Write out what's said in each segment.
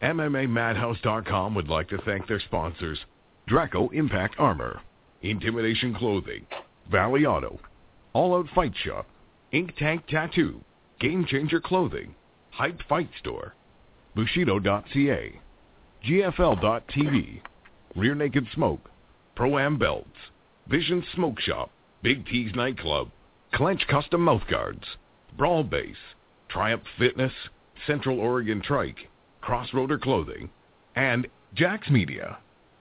MMAMadhouse.com would like to thank their sponsors, Draco Impact Armor, Intimidation Clothing, Valley Auto, All Out Fight Shop, Ink Tank Tattoo, Game Changer Clothing, Hype Fight Store, Bushido.ca, GFL.TV, Rear Naked Smoke, Pro-Am Belts, Vision Smoke Shop, Big T's Nightclub, Clench Custom Mouthguards, Brawl Base, Triumph Fitness, Central Oregon Trike, Crossroader Clothing, and Jax Media.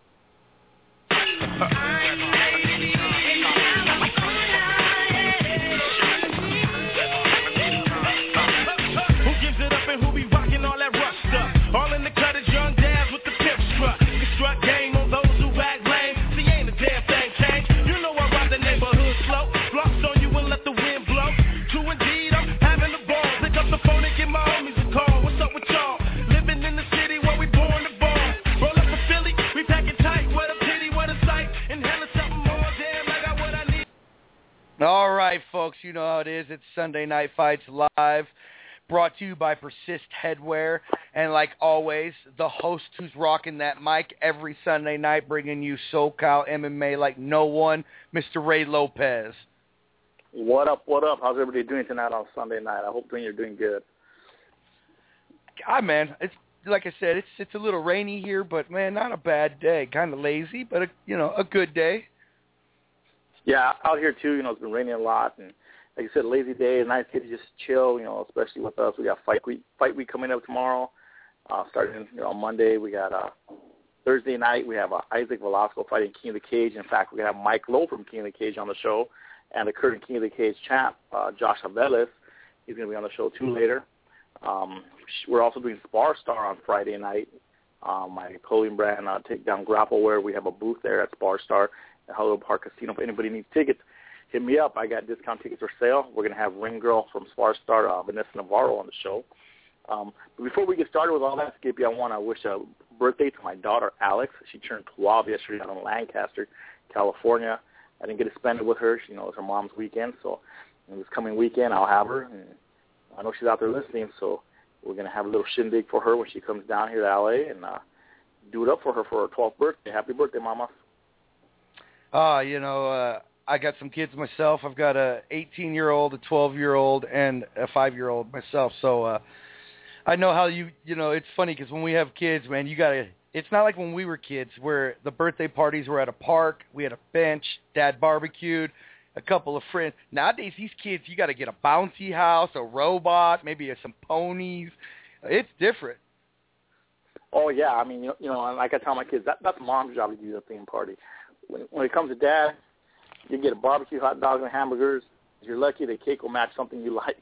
All in the cut is young dads with the pimp strut. The strut game on those who act lame. See, ain't a damn thing changed. You know I rob the neighborhood slow. Blocks on you and let the wind blow. True indeed, I'm having the ball. Pick up the phone and give my homies a call. What's up with y'all? Living in the city where we born to ball. Roll up for Philly, we packing tight. What a pity, what a sight. Inhaling something more, damn, I got what I need. All right, folks, you know how it is. It's Sunday Night Fights Live. Brought to you by Persist Headwear, and like always, the host who's rocking that mic every Sunday night, bringing you SoCal MMA like no one, Mr. Ray Lopez. What up, what up? How's everybody doing tonight on Sunday night? I hope you're doing good. God, man, it's like I said, it's a little rainy here, but, man, not a bad day. Kind of lazy, but, a good day. Yeah, out here, too, it's been raining a lot, and like you said, lazy day, nice day to just chill, especially with us. We got fight week coming up tomorrow, starting on Monday. We got Thursday night, we have Isaac Velasco fighting King of the Cage. In fact, we're going to have Mike Lowe from King of the Cage on the show, and the current King of the Cage champ, Josh Avelis. He's going to be on the show, too, later. We're also doing Spar Star on Friday night. My clothing brand, Takedown Grappleware. We have a booth there at Spar Star at Hollywood Park Casino. If anybody needs tickets, hit me up. I got discount tickets for sale. We're going to have Ring Girl from Spar Star, Vanessa Navarro, on the show. But before we get started with all that, Skippy, I want to wish a birthday to my daughter, Alex. She turned 12 yesterday out in Lancaster, California. I didn't get to spend it with her. It's her mom's weekend, so this coming weekend I'll have her. And I know she's out there listening, so we're going to have a little shindig for her when she comes down here to L.A. and do it up for her 12th birthday. Happy birthday, Mama. I got some kids myself. I've got a 18-year-old, a 12-year-old, and a 5-year-old myself. So I know how it's funny because when we have kids, man, it's not like when we were kids where the birthday parties were at a park, we had a bench, Dad barbecued, a couple of friends. Nowadays, these kids, you got to get a bouncy house, a robot, maybe some ponies. It's different. Oh, yeah. I mean, like I tell my kids, that's mom's job to do the theme party. When it comes to Dad, you get a barbecue, hot dogs, and hamburgers. If you're lucky, the cake will match something you like.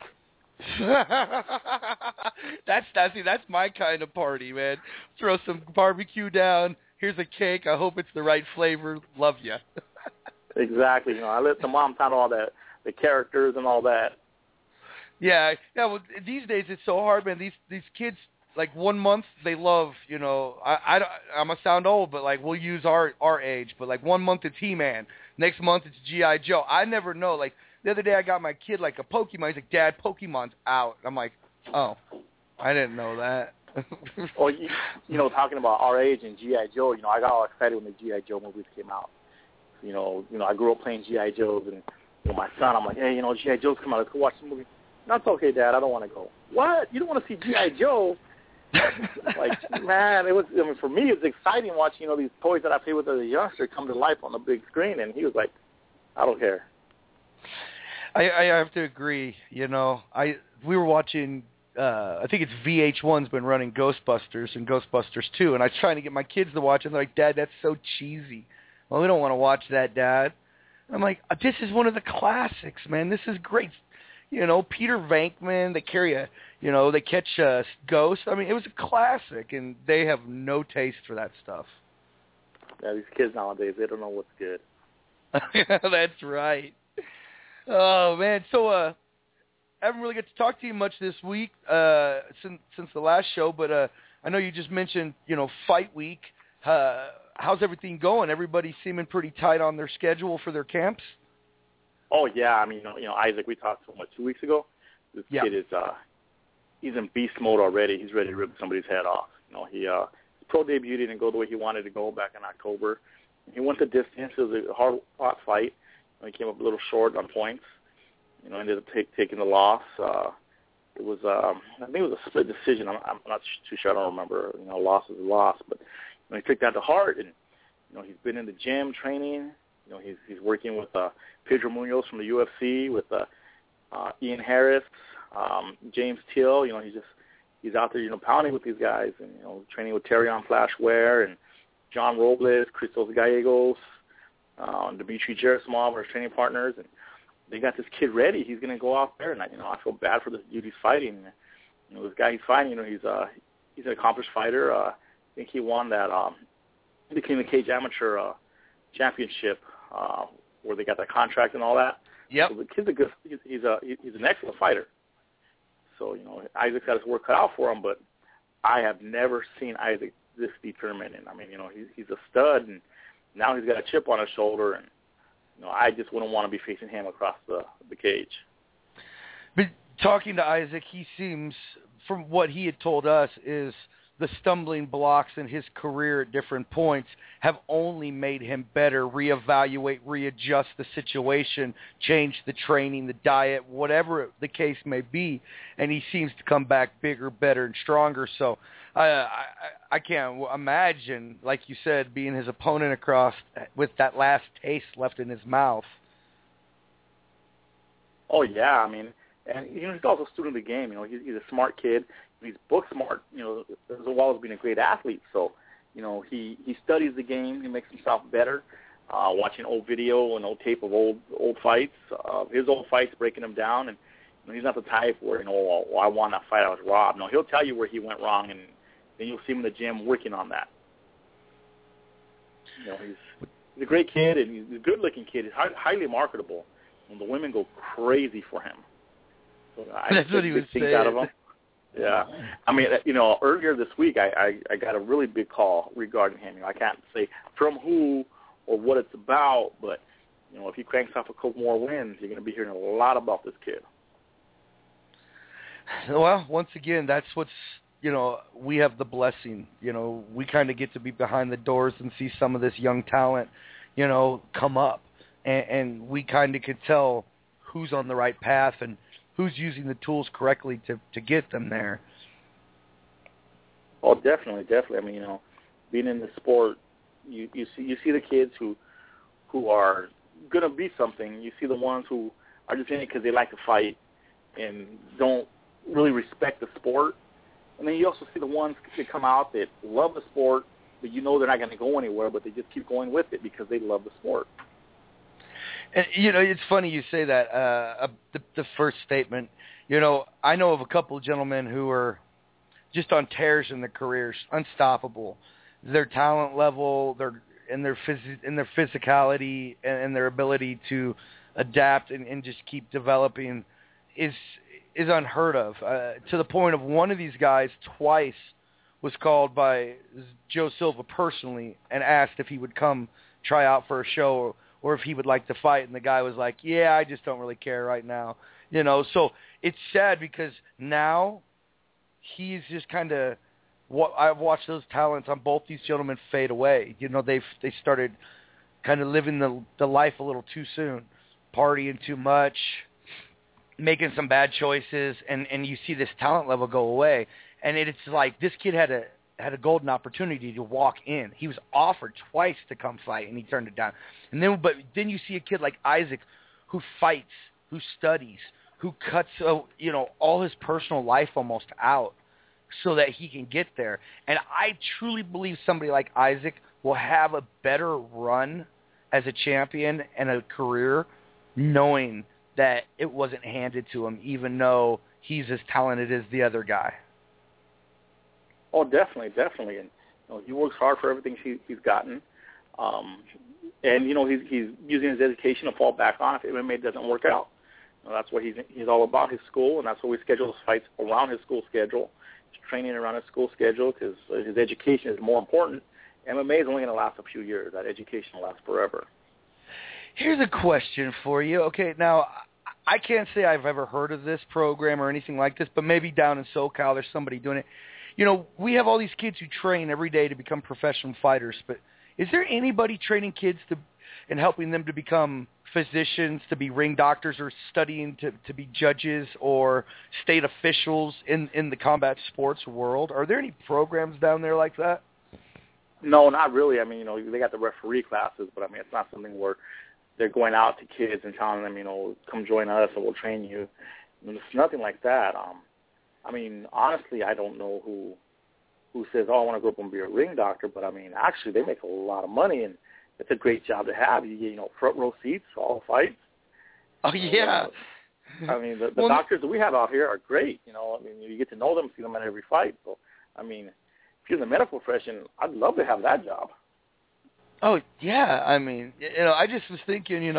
That's my kind of party, man. Throw some barbecue down. Here's a cake. I hope it's the right flavor. Love ya. Exactly. I let the moms handle all that, the characters and all that. Yeah. Well, these days it's so hard, man. These kids, like 1 month they love, I'm gonna sound old, but like we'll use our age, but like 1 month it's He-Man, next month it's G.I. Joe. I never know. Like the other day I got my kid like a Pokemon. He's like, Dad, Pokemon's out. I'm like, oh, I didn't know that. Well, talking about our age and G.I. Joe, I got all excited when the G.I. Joe movies came out. I grew up playing G.I. Joes, and my son, I'm like, hey, G.I. Joe's come out. Let's go watch the movie. That's okay, Dad. I don't want to go. What? You don't want to see G.I. Joe? Like, man, for me, it's exciting watching, these toys that I played with as a youngster come to life on the big screen, and he was like, I don't care. I have to agree. We were watching, I think it's VH1's been running Ghostbusters and Ghostbusters 2, and I was trying to get my kids to watch it, and they're like, Dad, that's so cheesy. Well, we don't want to watch that, Dad. I'm like, this is one of the classics, man. This is great. Peter Venkman, they catch ghosts. I mean, it was a classic, and they have no taste for that stuff. Yeah, these kids nowadays, they don't know what's good. That's right. Oh, man. So I haven't really got to talk to you much this week since the last show, but I know you just mentioned, fight week. How's everything going? Everybody seeming pretty tight on their schedule for their camps? Oh, yeah. I mean, Isaac, we talked 2 weeks ago. This kid is he's in beast mode already. He's ready to rip somebody's head off. You know, his pro debut didn't go the way he wanted to go back in October. He went the distance. It was a hard-fought fight. He came up a little short on points. You know, ended up taking the loss. It was, I think it was a split decision. I'm not too sure. I don't remember. You know, loss is a loss. But you know, he took that to heart, and you know, he's been in the gym training. You know, he's working with Pedro Munoz from the UFC, with Ian Harris, James Till. You know, he's out there, you know, pounding with these guys, and you know, training with Terrion Flash Ware and John Robles, Christos Gallegos, Dmitry Gerasimov, our training partners, and they got this kid ready. He's going to go out there, and I feel bad for this dude he's fighting. You know, this guy he's fighting, you know, he's an accomplished fighter. I think he won that the King of the Cage Amateur Championship, where they got that contract and all that. Yep. So the kid's a good. He's an excellent fighter. So you know, Isaac's got his work cut out for him, but I have never seen Isaac this determined. And I mean, you know, he's a stud, and now he's got a chip on his shoulder, and you know, I just wouldn't want to be facing him across the cage. But talking to Isaac, he seems, from what he had told us, is the stumbling blocks in his career at different points have only made him better, reevaluate, readjust the situation, change the training, the diet, whatever the case may be, and he seems to come back bigger, better, and stronger. So I can't imagine, like you said, being his opponent across with that last taste left in his mouth. Oh, yeah, I mean, and you know, he's also a student of the game. You know, he's a smart kid. He's book smart, you know, as well as being a great athlete. So, you know, he studies the game. He makes himself better, watching old video and old tape of old fights, his old fights, breaking them down. And you know, he's not the type where, you know, I won that fight, I was robbed. No, he'll tell you where he went wrong, and then you'll see him in the gym working on that. You know, he's a great kid, and he's a good-looking kid. He's highly marketable, and the women go crazy for him. So That's what he was saying. Out of him. Yeah. I mean, you know, earlier this week I got a really big call regarding him. You know, I can't say from who or what it's about, but, you know, if he cranks off a couple more wins, you're going to be hearing a lot about this kid. Well, once again, that's what's, you know, we have the blessing. You know, we kind of get to be behind the doors and see some of this young talent, you know, come up. And we kind of could tell who's on the right path and who's using the tools correctly to get them there. Oh, definitely. I mean, you know, being in the sport, you see the kids who are going to be something. You see the ones who are just in it because they like to fight and don't really respect the sport. And then you also see the ones that come out that love the sport, but you know they're not going to go anywhere, but they just keep going with it because they love the sport. And, you know, it's funny you say that, the first statement. You know, I know of a couple of gentlemen who are just on tears in their careers, unstoppable. Their talent level, their physicality, and their ability to adapt and just keep developing is unheard of. To the point of one of these guys twice was called by Joe Silva personally and asked if he would come try out for a show or if he would like to fight, and the guy was like, yeah, I just don't really care right now. You know, so it's sad because now he's just kind of – I've watched those talents on both these gentlemen fade away. You know, they started kind of living the life a little too soon, partying too much, making some bad choices, and you see this talent level go away. And it's like this kid had a golden opportunity to walk in. He was offered twice to come fight, and he turned it down. But then you see a kid like Isaac who fights, who studies, who cuts all his personal life almost out so that he can get there. And I truly believe somebody like Isaac will have a better run as a champion and a career knowing that it wasn't handed to him, even though he's as talented as the other guy. Oh, definitely. And you know, he works hard for everything he's gotten, and you know he's using his education to fall back on if MMA doesn't work out. You know, that's what he's all about, his school, and that's why we schedule his fights around his school schedule. He's training around his school schedule because his education is more important. MMA is only going to last a few years. That education will last forever. Here's a question for you. Okay, now I can't say I've ever heard of this program or anything like this, but maybe down in SoCal there's somebody doing it. we have all these kids who train every day to become professional fighters, but is there anybody training kids and helping them to become physicians, to be ring doctors, or studying to be judges or state officials in the combat sports world? Are there any programs down there like that? No, not really. I mean, they got the referee classes, but I mean, it's not something where they're going out to kids and telling them, come join us and we'll train you. It's nothing like that. I mean, honestly, I don't know who says, I want to grow up and be a ring doctor, but I mean, actually, they make a lot of money, and it's a great job to have. You get, front row seats for all the fights. Oh, yeah. I mean, the doctors that we have out here are great. I mean, you get to know them, see them at every fight. So, I mean, if you're in the medical profession, I'd love to have that job. Oh, yeah. I mean, I just was thinking,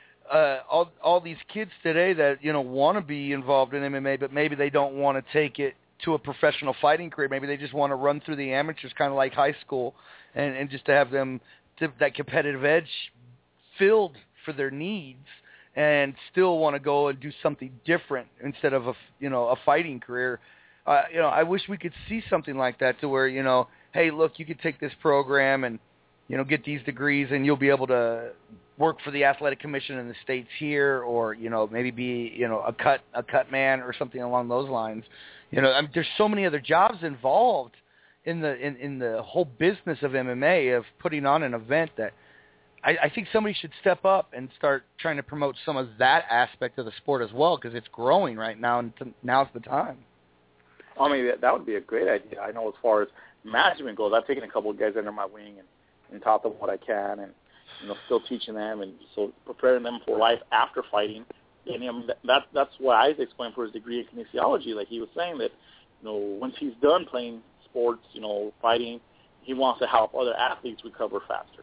all these kids today that, want to be involved in MMA, but maybe they don't want to take it to a professional fighting career. Maybe they just want to run through the amateurs, kind of like high school, and just to have them that competitive edge filled for their needs, and still want to go and do something different instead of a fighting career. I wish we could see something like that, to where, hey, look, you could take this program and get these degrees, and you'll be able to work for the athletic commission in the States here, or, maybe be, a cut man or something along those lines. I mean, there's so many other jobs involved in the whole business of MMA, of putting on an event, that I think somebody should step up and start trying to promote some of that aspect of the sport as well, because it's growing right now, and now's the time. I mean, that would be a great idea. I know as far as management goes, I've taken a couple of guys under my wing and taught them what I can, and still teaching them, and so preparing them for life after fighting. And that's why Isaac went for his degree in kinesiology. Like he was saying, that once he's done playing sports, fighting, he wants to help other athletes recover faster.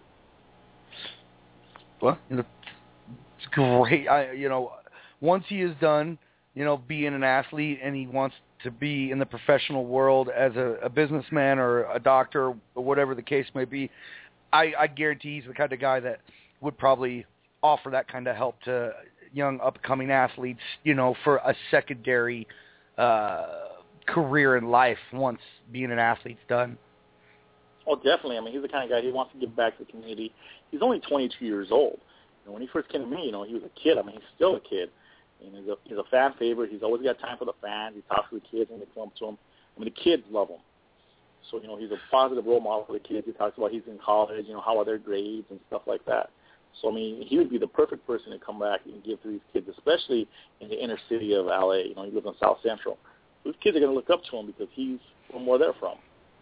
Well, it's great. Once he is done, being an athlete, and he wants to be in the professional world as a businessman or a doctor or whatever the case may be, I guarantee he's the kind of guy that would probably offer that kind of help to young upcoming athletes, for a secondary career in life once being an athlete's done. Oh, definitely. I mean, he's the kind of guy, he wants to give back to the community. He's only 22 years old. When he first came to me, he was a kid. I mean, he's still a kid. And he's a fan favorite. He's always got time for the fans. He talks to the kids when they come up to him. I mean, the kids love him. So, he's a positive role model for the kids. He talks about he's in college, how are their grades and stuff like that. So, I mean, he would be the perfect person to come back and give to these kids, especially in the inner city of L.A. He lives in South Central. Those kids are going to look up to him because he's from where they're from.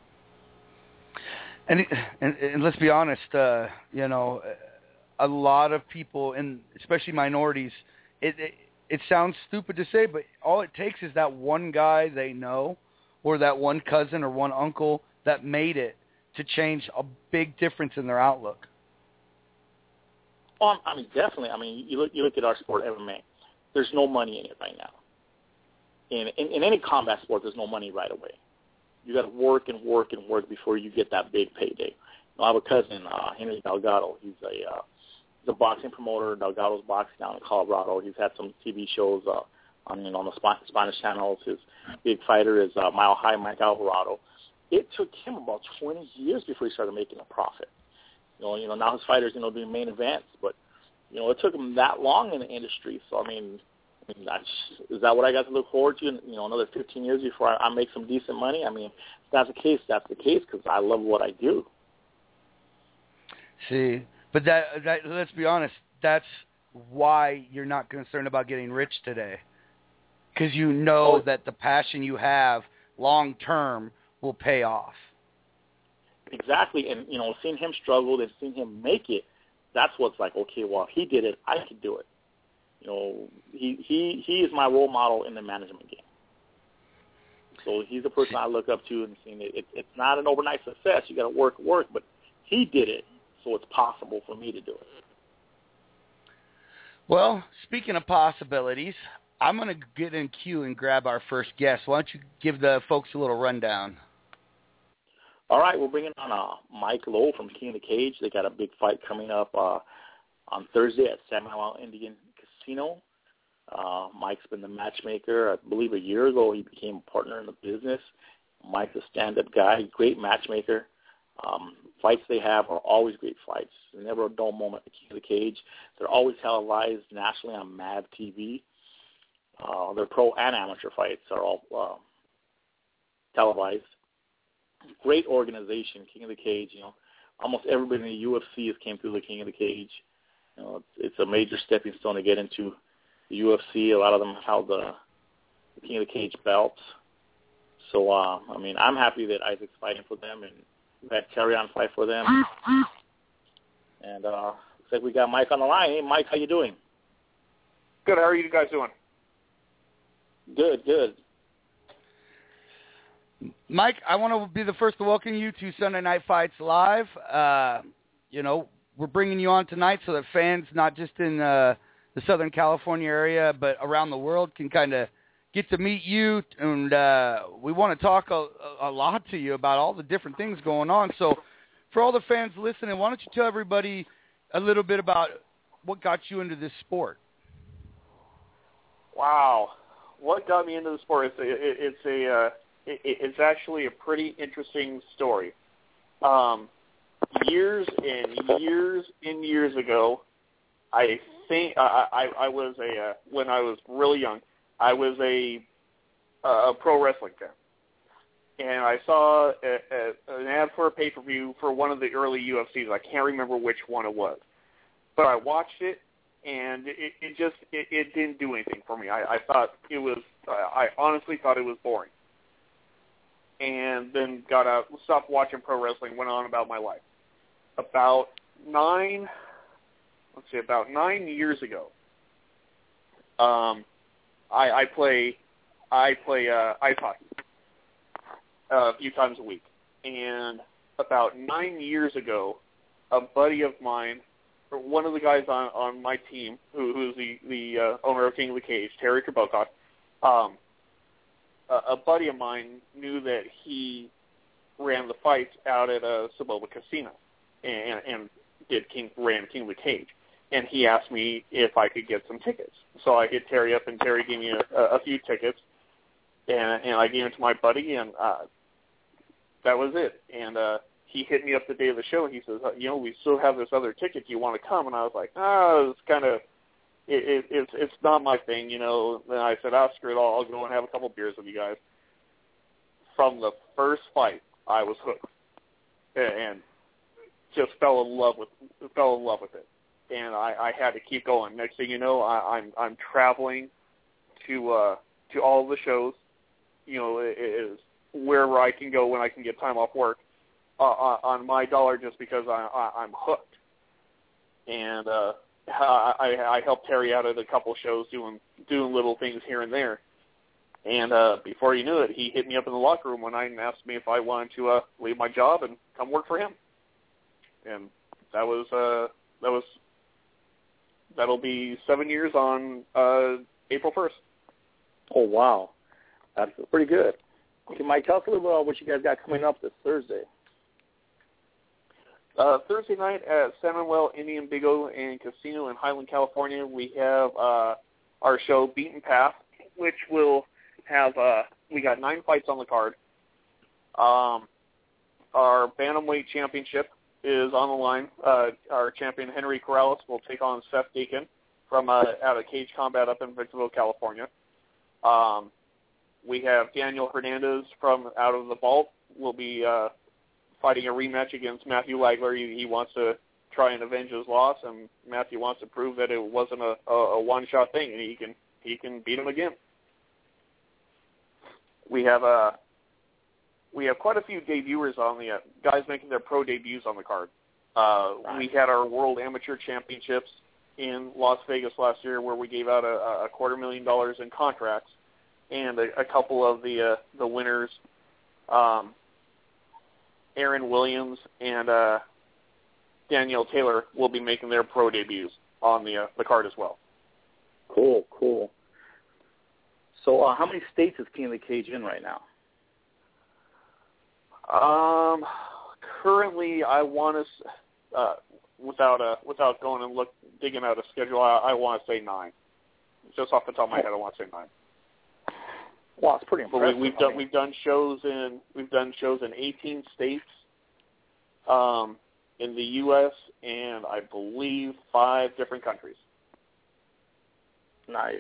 And let's be honest, a lot of people, and especially minorities, it sounds stupid to say, but all it takes is that one guy they know, or that one cousin or one uncle that made it, to change a big difference in their outlook. Oh, I mean, definitely. I mean, you look at our sport, MMA. There's no money in it right now. In any combat sport, there's no money right away. You got to work and work and work before you get that big payday. I have a cousin, Henry Delgado. He's a boxing promoter. Delgado's boxing down in Colorado. He's had some TV shows on the Spanish channels. His big fighter is Mile High Mike Alvarado. It took him about 20 years before he started making a profit. Now his fighters, doing main events, but it took him that long in the industry. So I mean, is that what I got to look forward to? Another 15 years before I make some decent money. I mean, if that's the case, that's the case, because I love what I do. See, but that let's be honest, that's why you're not concerned about getting rich today, because that the passion you have long term will pay off. Exactly, and seeing him struggle and seeing him make it, that's what's like, okay, well, if he did it, I could do it. He is my role model in the management game. So he's the person I look up to, and seeing it's not an overnight success. You got to work, but he did it, so it's possible for me to do it. Well, speaking of possibilities, I'm going to get in queue and grab our first guest. Why don't you give the folks a little rundown? All right, we're bringing on Mike Lowe from King of the Cage. They got a big fight coming up on Thursday at Samuel Indian Casino. Mike's been the matchmaker. I believe a year ago he became a partner in the business. Mike's a stand-up guy, great matchmaker. Fights they have are always great fights. Never a dull moment at King of the Cage. They're always televised nationally on MAV TV. Their pro and amateur fights are all televised. Great organization, King of the Cage. Almost everybody in the UFC has came through the King of the Cage. It's a major stepping stone to get into the UFC. A lot of them have held the King of the Cage belts. So, I'm happy that Isaac's fighting for them, and we've had Terry on fight for them. And looks like we got Mike on the line. Hey, Mike, how you doing? Good. How are you guys doing? Good. Mike, I want to be the first to welcome you to Sunday Night Fights Live. We're bringing you on tonight so that fans, not just in the Southern California area, but around the world, can kind of get to meet you. And we want to talk a lot to you about all the different things going on. So for all the fans listening, why don't you tell everybody a little bit about what got you into this sport? Wow. What got me into the sport? It's actually a pretty interesting story. Years and years ago, I think I was when I was really young, I was a pro wrestling fan, and I saw an ad for a pay-per-view for one of the early UFCs. I can't remember which one it was, but I watched it, and it didn't do anything for me. I thought it was. I honestly thought it was boring, and then got out, stopped watching pro wrestling, went on about my life. About 9 years ago, I play ice hockey a few times a week, and about 9 years ago, a buddy of mine, or one of the guys on my team, who's the owner of King of the Cage, Terry Trabocok, a buddy of mine knew that he ran the fights out at a Saboba Casino and ran King of the Cage. And he asked me if I could get some tickets. So I hit Terry up, and Terry gave me a few tickets, and I gave them to my buddy, and that was it. And he hit me up the day of the show, and he says, we still have this other ticket. Do you want to come? And I was like, it's kind of, it's not my thing, Then I said, screw it all. I'll go and have a couple beers with you guys. From the first fight, I was hooked, and just fell in love with it. And I had to keep going. Next thing you know, I'm traveling to all the shows. It is wherever I can go when I can get time off work on my dollar, just because I'm hooked. And I helped Terry out at a couple shows doing little things here and there. And before you knew it, he hit me up in the locker room one night and asked me if I wanted to leave my job and come work for him. And that'll be 7 years on April 1st. Oh, wow. That's pretty good. Okay, Mike, tell us a little bit about what you guys got coming up this Thursday. Thursday night at San Manuel Indian Bingo and Casino in Highland, California, we have our show Beaten Path, which will have we got 9 fights on the card. Our Bantamweight Championship is on the line. Our champion, Henry Corrales, will take on Seth Deacon from out of Cage Combat up in Victorville, California. We have Daniel Hernandez from out of the Vault will be fighting a rematch against Matthew Lagler. He wants to try and avenge his loss, and Matthew wants to prove that it wasn't a one-shot thing, and he can beat him again. We have quite a few debuters on the guys making their pro debuts on the card. We had our World Amateur Championships in Las Vegas last year, where we gave out a $250,000 in contracts, and a couple of the winners, Aaron Williams and Danielle Taylor, will be making their pro debuts on the card as well. Cool. So how many states is King of the Cage in right now? Currently, I want to, without going and digging out a schedule, I want to say 9. Just off the top of my head, I want to say 9. Wow, it's pretty impressive. But we've done shows in 18 states, in the U.S. and I believe 5 different countries. Nice.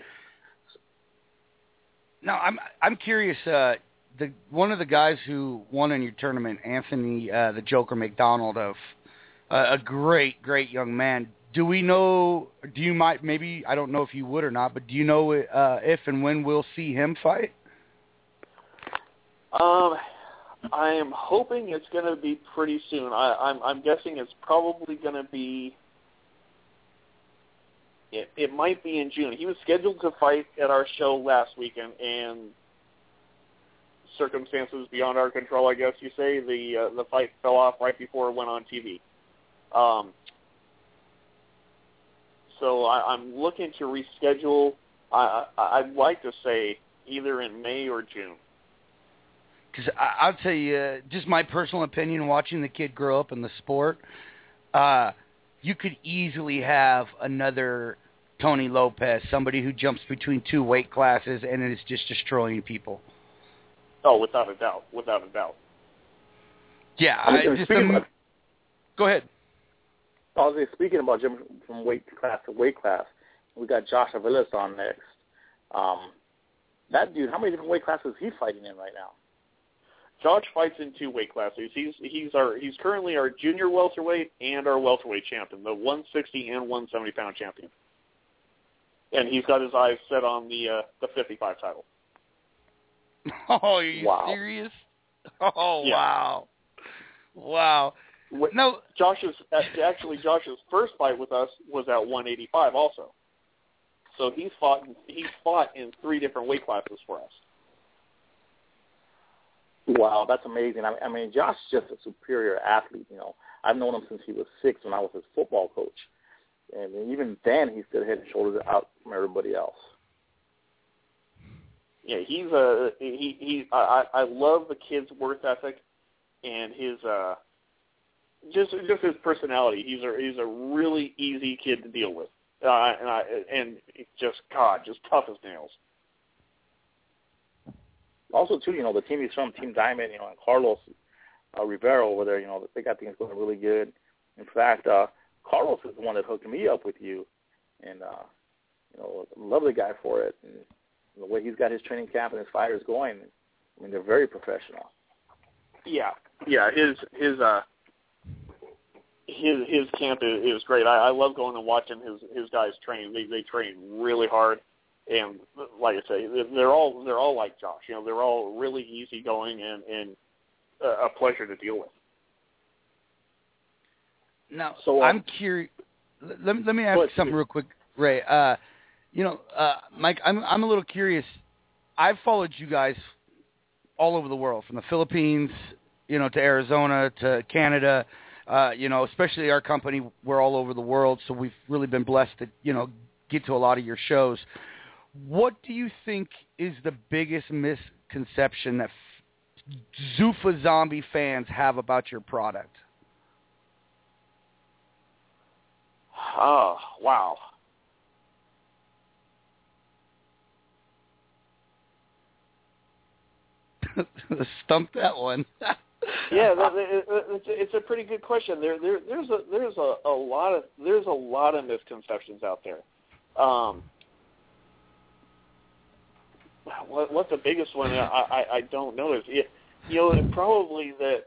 Now, I'm curious. One of the guys who won in your tournament, Anthony the Joker McDonald, of a great young man. Do we know? Do you maybe I don't know if you would or not, but do you know if and when we'll see him fight? I am hoping it's going to be pretty soon. I'm guessing it's probably going to be. It might be in June. He was scheduled to fight at our show last weekend, and circumstances beyond our control, I guess you say, the fight fell off right before it went on TV. So I'm looking to reschedule. I'd like to say either in May or June. Because I'll tell you, just my personal opinion, watching the kid grow up in the sport, you could easily have another Tony Lopez, somebody who jumps between 2 weight classes and is just destroying people. Oh, without a doubt. Yeah, go ahead. I was speaking about jumping from weight class to weight class. We got Josh Aviles on next. That dude, how many different weight classes is he fighting in right now? Josh fights in 2 weight classes. He's currently our junior welterweight and our welterweight champion, the 160 and 170 pound champion. And he's got his eyes set on the 55 title. Oh, are you serious? Oh, yeah. Wow. No, Josh's first fight with us was at 185 also. So he's fought in 3 different weight classes for us. Wow, that's amazing. I mean, Josh is just a superior athlete. You know, I've known him since he was 6 when I was his football coach, and even then, he's still head and shoulders out from everybody else. Yeah, I love the kid's work ethic and his just his personality. He's a really easy kid to deal with, and just tough as nails. Also, too, you know, the team he's from, Team Diamond, you know, and Carlos Rivera over there, you know, they got things going really good. In fact, Carlos is the one that hooked me up with you, and, you know, love the guy for it. And the way he's got his training camp and his fighters going, I mean, they're very professional. Yeah, his camp is great. I love going and watching his guys train. They train really hard. And like I say, they're all like Josh. You know, they're all really easygoing and a pleasure to deal with. Now, so I'm curious. Let me ask something real quick, Ray. Mike, I'm a little curious. I've followed you guys all over the world, from the Philippines, you know, to Arizona to Canada. You know, especially our company, we're all over the world, so we've really been blessed to, you know, get to a lot of your shows. What do you think is the biggest misconception that Zuffa Zombie fans have about your product? Oh, wow. Stumped that one. Yeah, it's a pretty good question. There's a lot of misconceptions out there. What the biggest one I don't know is probably that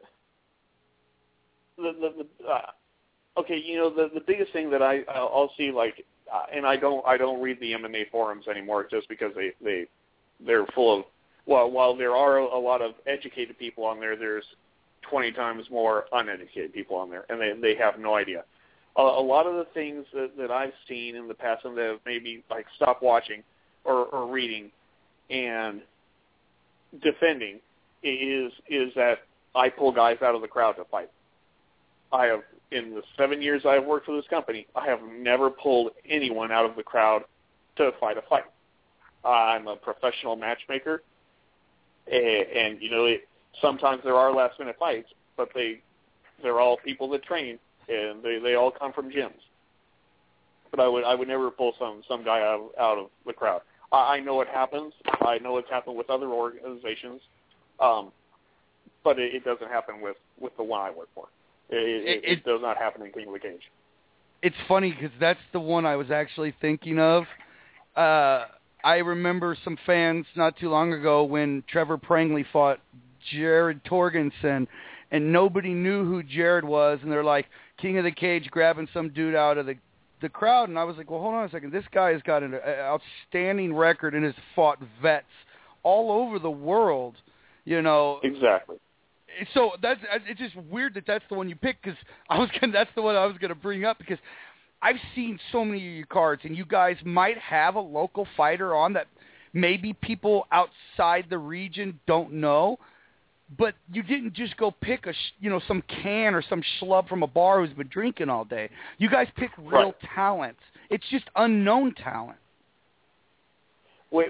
the biggest thing that I'll see, like, and I don't read the MMA forums anymore just because they're full of, while there are a lot of educated people on there, there's 20 times more uneducated people on there, and they have no idea. A lot of the things that I've seen in the past and that have maybe like stopped watching or reading and defending is that I pull guys out of the crowd to fight. I have, in the 7 years I've worked for this company, I have never pulled anyone out of the crowd to fight a fight. I'm a professional matchmaker, and sometimes there are last-minute fights, but they're all people that train, and they all come from gyms. But I would never pull some guy out of the crowd. I know it happens. I know it's happened with other organizations, but it doesn't happen with the one I work for. It does not happen in King of the Cage. It's funny because that's the one I was actually thinking of. I remember some fans not too long ago when Trevor Prangley fought Jared Torgensen, and nobody knew who Jared was, and they're like, King of the Cage grabbing some dude out of the crowd, and I was like, well, hold on a second. This guy has got an outstanding record and has fought vets all over the world, you know. Exactly. So it's just weird that that's the one you picked, because that's the one I was going to bring up, because I've seen so many of your cards, and you guys might have a local fighter on that maybe people outside the region don't know, but you didn't just go pick some can or some schlub from a bar who's been drinking all day. You guys pick real talent. It's just unknown talent. Let's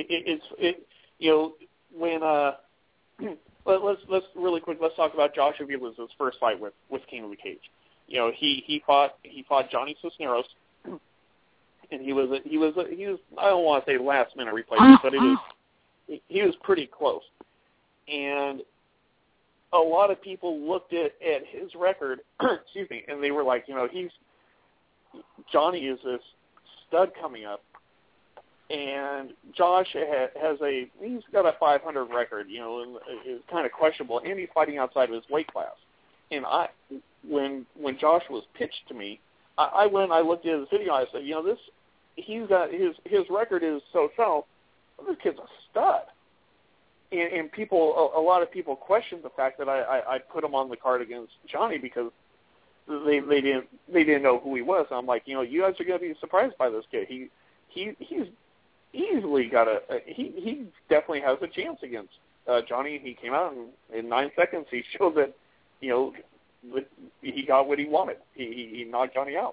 really quick. Let's talk about Josh Avila's first fight with King of the Cage. You know, he fought Johnny Cisneros, and he was I don't want to say last minute replacement, but he was pretty close. And a lot of people looked at his record, excuse me, and they were like, you know, Johnny is this stud coming up, and Josh he's got a 500 record, you know, and it's kind of questionable, and he's fighting outside of his weight class. And when Josh was pitched to me, I went and I looked at his video, and I said, you know, he's got his record is so. This kid's a stud. And a lot of people questioned the fact that I put him on the card against Johnny because they didn't know who he was. And I'm like, you know, you guys are going to be surprised by this kid. He's easily got he definitely has a chance against Johnny. He came out and in 9 seconds he showed that, you know, he got what he wanted. He knocked Johnny out.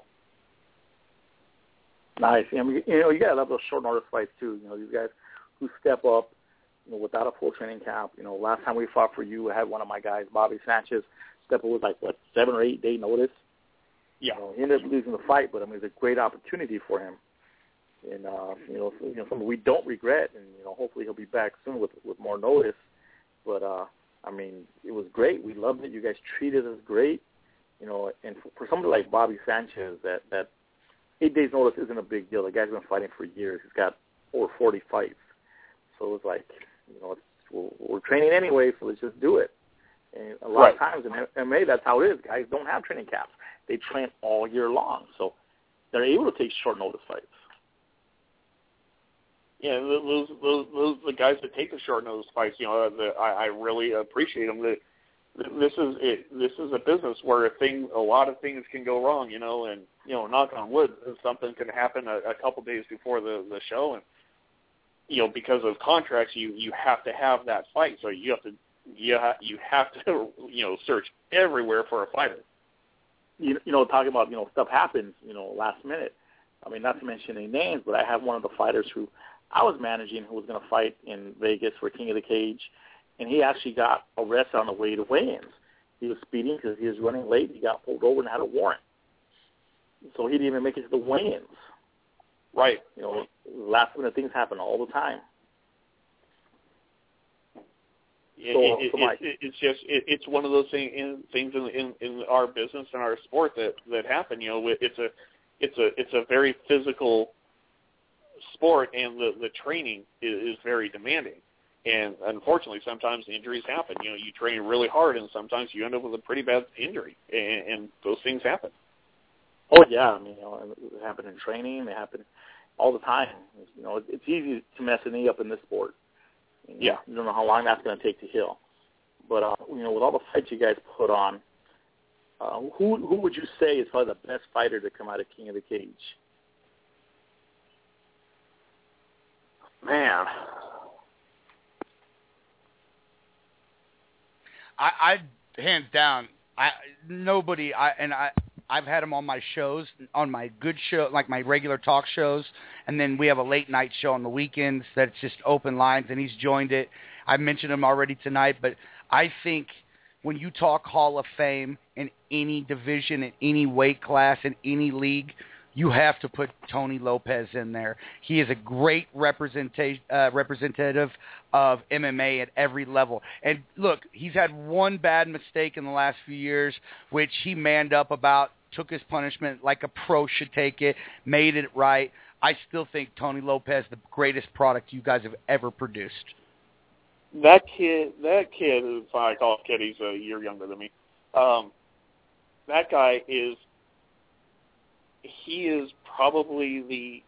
Nice. I mean, you know, you got to love those short notice fights too. You know, these guys who step up, you know, without a full training camp. You know, last time we fought for you, I had one of my guys, Bobby Sanchez, step up with 7 or 8 day notice. Yeah. You know, he ended up losing the fight, but I mean, it was a great opportunity for him. And something we don't regret, and you know, hopefully he'll be back soon with more notice. But I mean, it was great. We loved it. You guys treated us great. You know, and for somebody like Bobby Sanchez, that 8 days notice isn't a big deal. The guy's been fighting for years. He's got over 40 fights. So it was like, you know, we're training anyway, so let's just do it. And a lot of times in MMA, that's how it is. Guys don't have training camps. They train all year long, so they're able to take short notice fights. Yeah, those the guys that take the short notice fights, you know, I really appreciate them. This is a business where a lot of things can go wrong, you know, and you know, knock on wood, something can happen a couple days before the show, and you know, because of contracts, you have to have that fight, so you have to you know, search everywhere for a fighter. You know, talking about, you know, stuff happens, you know, last minute. I mean, not to mention any names, but I have one of the fighters who I was managing who was going to fight in Vegas for King of the Cage, and he actually got arrested on the way to weigh-ins. He was speeding because he was running late. He got pulled over and had a warrant. So he didn't even make it to the weigh-ins. Right. You know, last-minute things happen all the time. It's one of those things in our business and our sport that happen. You know, it's a very physical sport, and the training is very demanding. And unfortunately, sometimes injuries happen. You know, you train really hard, and sometimes you end up with a pretty bad injury, and those things happen. Oh yeah, I mean, you know, it happen in training. They happen all the time. You know, it's easy to mess a knee up in this sport. You don't know how long that's going to take to heal. But you know, with all the fights you guys put on, who would you say is probably the best fighter to come out of King of the Cage? Man, I hands down, I've had him on my shows, on my good show, like my regular talk shows, and then we have a late night show on the weekends that's just open lines, and he's joined it. I mentioned him already tonight, but I think when you talk Hall of Fame in any division, in any weight class, in any league, you have to put Tony Lopez in there. He is a great representative of MMA at every level. And look, he's had one bad mistake in the last few years, which he manned up about, took his punishment like a pro should take it, made it right. I still think Tony Lopez, the greatest product you guys have ever produced. That kid, who I call him kid, he's a year younger than me. That guy he is probably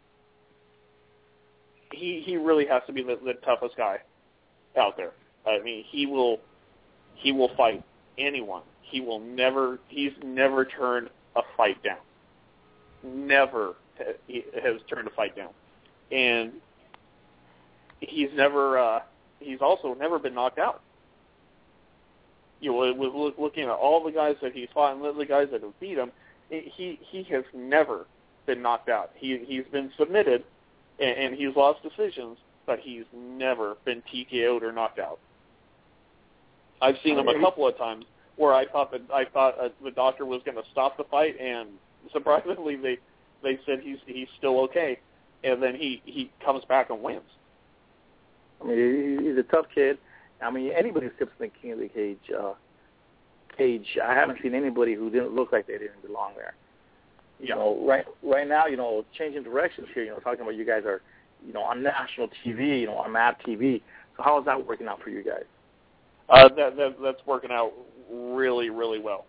he really has to be the toughest guy out there. I mean, he will fight anyone. He's never turned a fight down. Never has turned a fight down. And he's also never been knocked out. You know, with looking at all the guys that he's fought and the guys that have beat him, he has never been knocked out. He's been submitted, and he's lost decisions, but he's never been TKO'd or knocked out. I've seen him a couple of times where I thought the doctor was going to stop the fight, and surprisingly they said he's still okay, and then he comes back and wins. I mean, he's a tough kid. I mean, anybody who steps in the King of the cage, I haven't seen anybody who didn't look like they didn't belong there. You know, right now, you know, changing directions here, you know, talking about you guys are, you know, on national TV, you know, on MAP TV. So how is that working out for you guys? That's working out really, really well.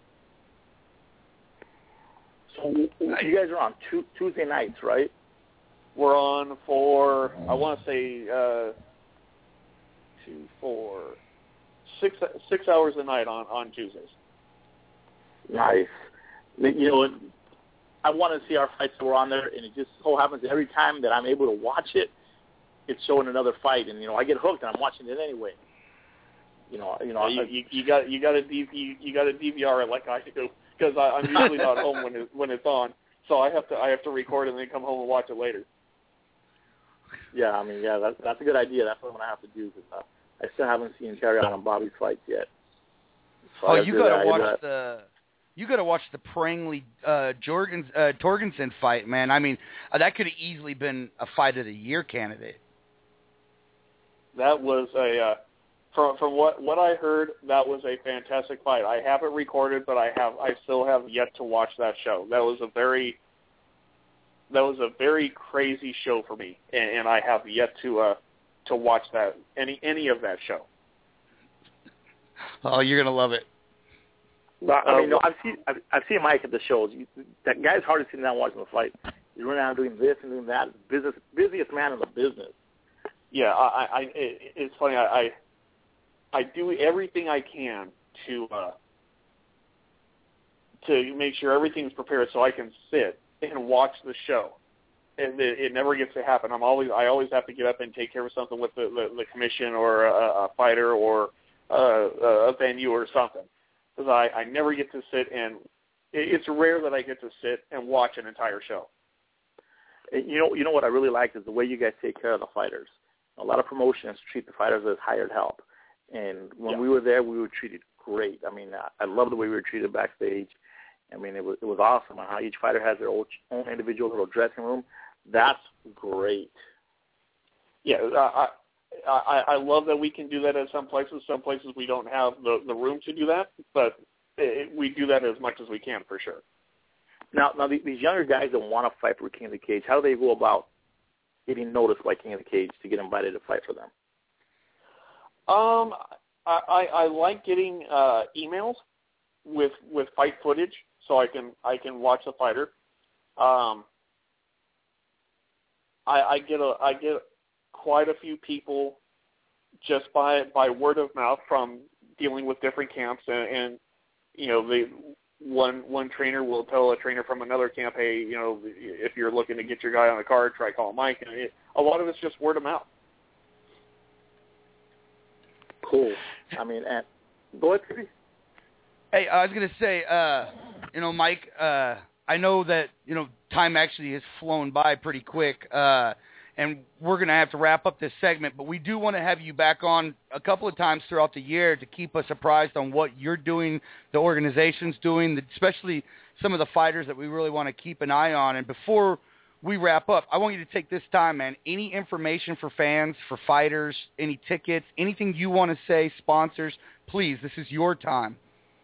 So you guys are on Tuesday nights, right? We're on for, I want to say, 6 hours a night on Tuesdays. Nice. You know, I want to see our fights that we're on there, and it just so happens that every time that I'm able to watch it, it's showing another fight, and you know I get hooked, and I'm watching it anyway. You got to DVR it like I do, because I'm usually not home when it's on, so I have to record it and then come home and watch it later. Yeah, I mean, yeah, that's a good idea. That's what I'm gonna have to do, because I still haven't seen Terry on Bobby's fights yet. So you gotta watch the Prangley Jorgensen fight, man. I mean, that could have easily been a fight of the year candidate. That was from what I heard, that was a fantastic fight. I have it recorded, but I still have yet to watch that show. That was a very crazy show for me, and I have yet to watch that any of that show. Oh, you're gonna love it. I mean, no, I've seen Mike at the shows. That guy's hardly sitting down watching the fight. He's running around doing this and doing that. Busiest man in the business. Yeah, it's funny. I do everything I can to make sure everything's prepared so I can sit and watch the show. And it never gets to happen. I always have to get up and take care of something with the commission or a fighter or a venue or something. Because I never get to sit, and it's rare that I get to sit and watch an entire show. You know what I really like is the way you guys take care of the fighters. A lot of promotions treat the fighters as hired help, and when we were there, we were treated great. I mean, I love the way we were treated backstage. I mean, it was awesome how each fighter has their own individual little dressing room. That's great. Yeah, I love that we can do that at some places. Some places we don't have the room to do that, but we do that as much as we can for sure. Now these younger guys that want to fight for King of the Cage, how do they go about getting noticed by King of the Cage to get invited to fight for them? I like getting emails with fight footage so I can watch the fighter. I get quite a few people just by word of mouth from dealing with different camps, and you know, one trainer will tell a trainer from another camp, hey, you know, if you're looking to get your guy on the card, try calling Mike. And a lot of it's just word of mouth. Cool. I mean, go ahead, Stevie. Hey, I was gonna say, you know, Mike, I know that, you know, time actually has flown by pretty quick. and we're going to have to wrap up this segment, but we do want to have you back on a couple of times throughout the year to keep us apprised on what you're doing, the organization's doing, especially some of the fighters that we really want to keep an eye on. And before we wrap up, I want you to take this time, man. Any information for fans, for fighters, any tickets, anything you want to say, sponsors, please, this is your time.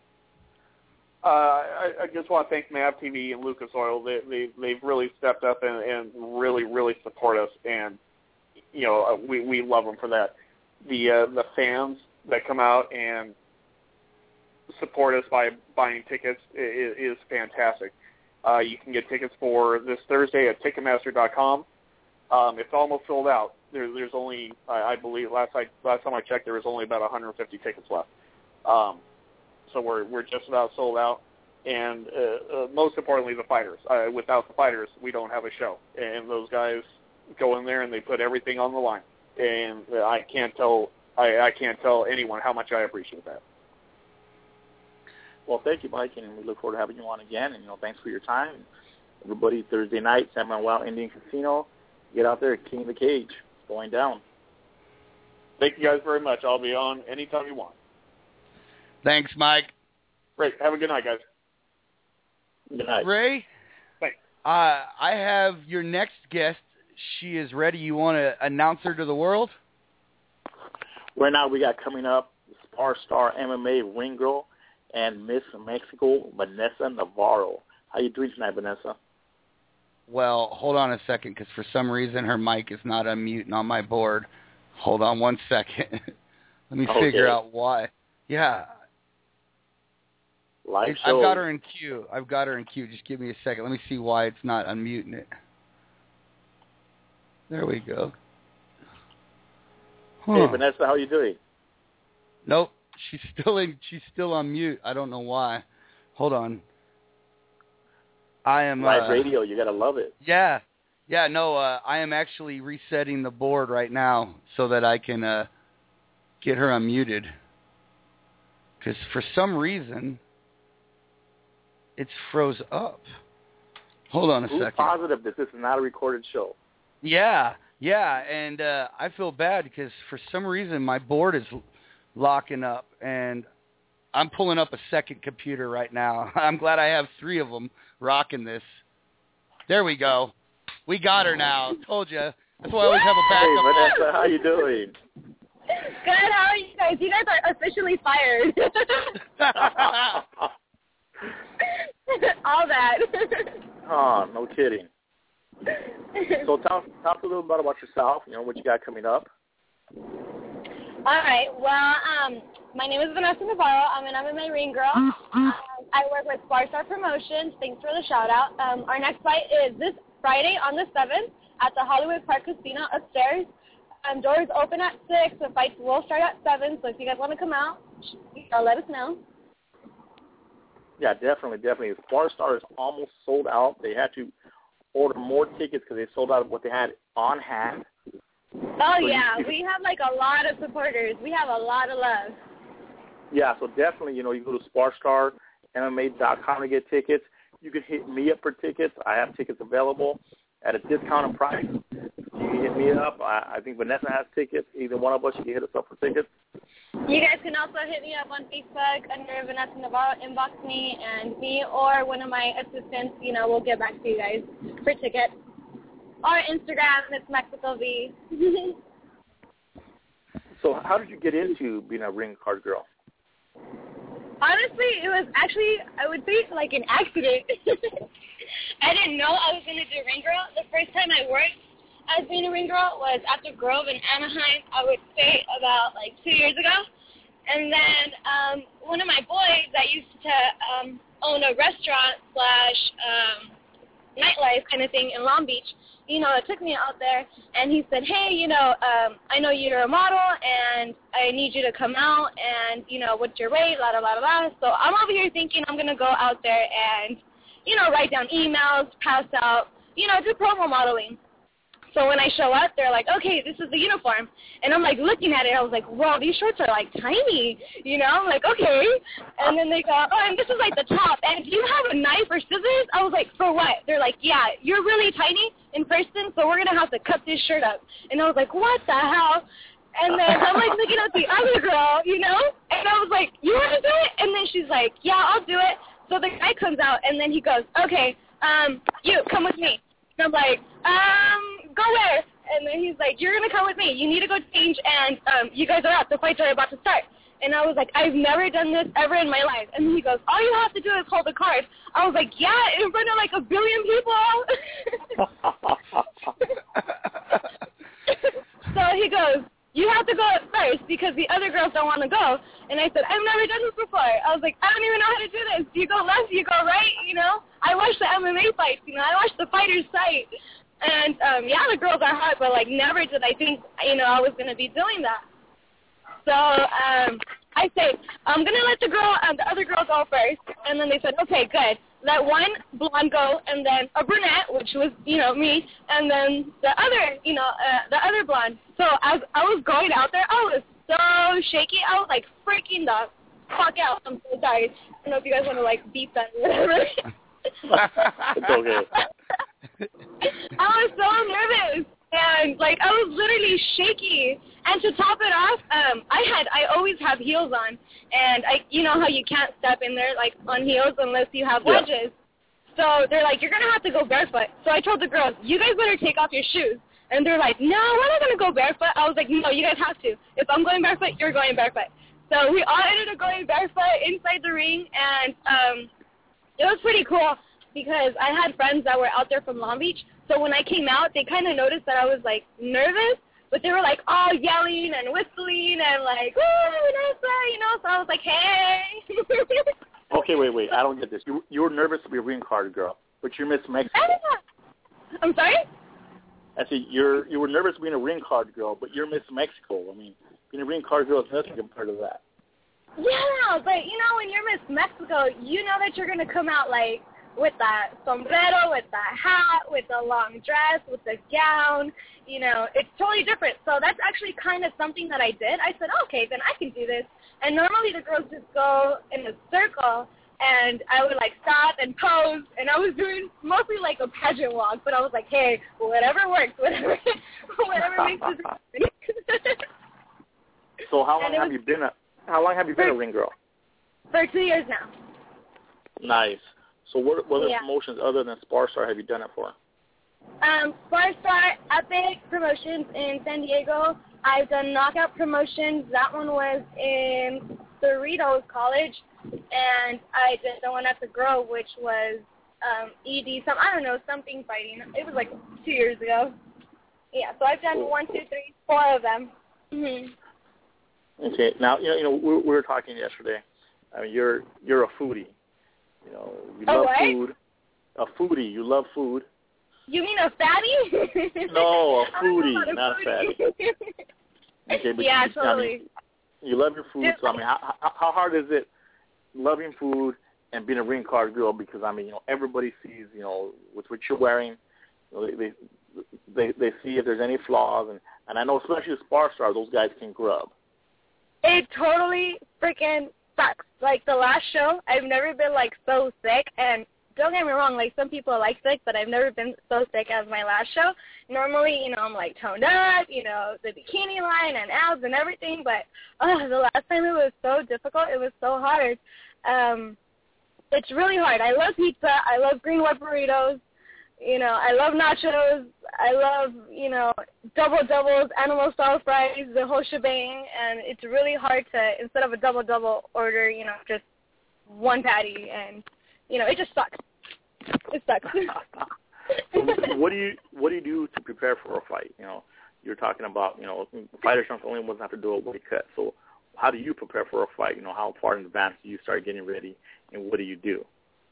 I just want to thank MAV TV and Lucas Oil. They've really stepped up and really, really support us, and we love them for that. The fans that come out and support us by buying tickets is fantastic. You can get tickets for this Thursday at Ticketmaster.com. It's almost sold out. There's only, I believe, last time I checked, there was only about 150 tickets left. So we're just about sold out, and most importantly, the fighters. Without the fighters, we don't have a show, and those guys go in there and they put everything on the line, and I can't tell anyone how much I appreciate that. Well, thank you, Mike, and we look forward to having you on again. And thanks for your time. Everybody, Thursday night, San Manuel Indian Casino. Get out there, King of the Cage. It's going down. Thank you guys very much. I'll be on anytime you want. Thanks, Mike. Great. Have a good night, guys. Good night. Ray? Thanks. I have your next guest. She is ready. You want to announce her to the world? Right now we got coming up Star MMA ring girl and Miss Mexico, Vanessa Navarro. How you doing tonight, Vanessa? Well, hold on a second, because for some reason her mic is not unmuting on my board. Hold on one second. Let me figure out why. Yeah. Live show. I've got her in queue. Just give me a second. Let me see why it's not unmuting it. There we go. Hey, Vanessa, how you doing? Nope. She's still on mute. I don't know why. Hold on. I am live radio. You gotta love it. Yeah. No. I am actually resetting the board right now so that I can get her unmuted. Because for some reason, it's froze up. Hold on a second. Positive that this is not a recorded show. Yeah, and I feel bad because for some reason my board is locking up, and I'm pulling up a second computer right now. I'm glad I have 3 of them rocking this. There we go. We got her now. Told you. That's why I always have a backup. Hey, Vanessa, how you doing? Good. How are you guys? You guys are officially fired. All that. Oh, no kidding. So tell us a little bit about yourself, what you got coming up. All right. Well, my name is Vanessa Navarro. I'm an MMA ring girl. I work with Star Promotions. Thanks for the shout-out. Our next fight is this Friday on the 7th at the Hollywood Park Casino upstairs. Doors open at 6. The fights will start at 7, so if you guys want to come out, let us know. Yeah, definitely. Star is almost sold out. They had to order more tickets because they sold out of what they had on hand. Oh, so yeah. We have, a lot of supporters. We have a lot of love. Yeah, so definitely, you go to SparStarMMA.com to get tickets. You can hit me up for tickets. I have tickets available at a discounted price. You can hit me up. I think Vanessa has tickets. Either one of us, you can hit us up for tickets. You guys can also hit me up on Facebook under Vanessa Navarro. Inbox me, and me or one of my assistants, we'll get back to you guys for tickets. Or Instagram, it's Mexico V. So how did you get into being a ring card girl? Honestly, it was actually, I would say, an accident. I didn't know I was going to do ring girl. The first time I worked as being a ring girl was at the Grove in Anaheim, I would say about 2 years ago. And then one of my boys that used to own a restaurant / nightlife kind of thing in Long Beach, it took me out there, and he said, hey, I know you're a model, and I need you to come out, and, what's your rate, la, la, la, la. So I'm over here thinking I'm going to go out there and, write down emails, pass out, do promo modeling. So when I show up, they're like, okay, this is the uniform. And I'm, like, looking at it. I was like, whoa, these shorts are, like, tiny. You know? I'm like, okay. And then they go, oh, and this is, like, the top. And do you have a knife or scissors? I was like, for what? They're like, yeah, you're really tiny in person, so we're going to have to cut this shirt up. And I was like, what the hell? And then I'm, like, looking at the other girl, you know? And I was like, you want to do it? And then she's like, yeah, I'll do it. So the guy comes out, and then he goes, okay, you, come with me. And I'm like, go where? And then he's like, you're going to come with me. You need to go change, and you guys are out. The fights are about to start. And I was like, I've never done this ever in my life. And he goes, all you have to do is hold the card. I was like, yeah, in front of like 1 billion people. So he goes, you have to go at first because the other girls don't want to go. And I said, I've never done this before. I was like, I don't even know how to do this. Do you go left? Do you go right? You know, I watch the MMA fights. You know, I watch the fighters fight. And, yeah, the girls are hot, but, like, never did I think, you know, I was going to be doing that. So I say, I'm going to let the other girl go first. And then they said, okay, good. Let one blonde go, and then a brunette, which was, you know, me, and then the other, you know, the other blonde. So as I was going out there, I was so shaky. I was, like, freaking the fuck out. I'm so sorry. I don't know if you guys want to, like, beep that or whatever. It's okay. I was so nervous, and, like, I was literally shaky. And to top it off, I always have heels on, and you know how you can't step in there, like, on heels unless you have wedges. So they're like, you're going to have to go barefoot. So I told the girls, you guys better take off your shoes. And they're like, no, we're not going to go barefoot. I was like, no, you guys have to. If I'm going barefoot, you're going barefoot. So we all ended up going barefoot inside the ring, and it was pretty cool because I had friends that were out there from Long Beach. So when I came out, they kind of noticed that I was, like, nervous, but they were, like, all yelling and whistling and, like, woo, Vanessa, you know, so I was like, hey. Okay, wait, I don't get this. You were nervous to be a ring card girl, but you're Miss Mexico. I'm sorry? I said you were nervous being a ring card girl, but you're Miss Mexico. I mean, being a ring card girl is nothing compared to that. Yeah, but, you know, when you're Miss Mexico, you know that you're going to come out, like, with that sombrero, with that hat, with the long dress, with the gown, you know, it's totally different. So that's actually kind of something that I did. I said, okay, then I can do this. And normally the girls just go in a circle, and I would, like, stop and pose, and I was doing mostly, like, a pageant walk, but I was like, hey, whatever works, whatever makes this happen. So how long have you been a ring girl? For 2 years now. Nice. So what other promotions other than Sparstar have you done it for? Sparstar, Epic Promotions in San Diego. I've done Knockout Promotions. That one was in Cerritos College. And I did the one at the Grove, which was ED, something fighting. It was like 2 years ago. Yeah, so I've done 1, 2, 3, 4 of them. Mm-hmm. Okay. Now, you know, we were talking yesterday. I mean, you're a foodie. You know, you love food. A foodie. You love food. You mean a fatty? No, a foodie, not a fatty. Okay, but yeah, totally. I mean, you love your food. So I mean, how hard is it loving food and being a ring card girl? Because I mean, you know, everybody sees, you know, with what you're wearing. You know, they see if there's any flaws, and I know especially with Sparstar, those guys can grub. It totally freaking sucks. Like, the last show, I've never been, like, so sick, and don't get me wrong, like, some people are, like, sick, but I've never been so sick as my last show. Normally, you know, I'm, like, toned up, you know, the bikini line and abs and everything, but the last time it was so difficult. It was so hard. It's really hard. I love pizza. I love green white burritos. You know, I love nachos. I love, you know, double-doubles, animal-style fries, the whole shebang, and it's really hard to, instead of a double-double, order, you know, just one patty, and, you know, it just sucks. It sucks. So what do you do to prepare for a fight? You know, you're talking about, you know, fighters don't only ones have to do a weight cut, so how do you prepare for a fight? You know, how far in advance do you start getting ready, and what do you do?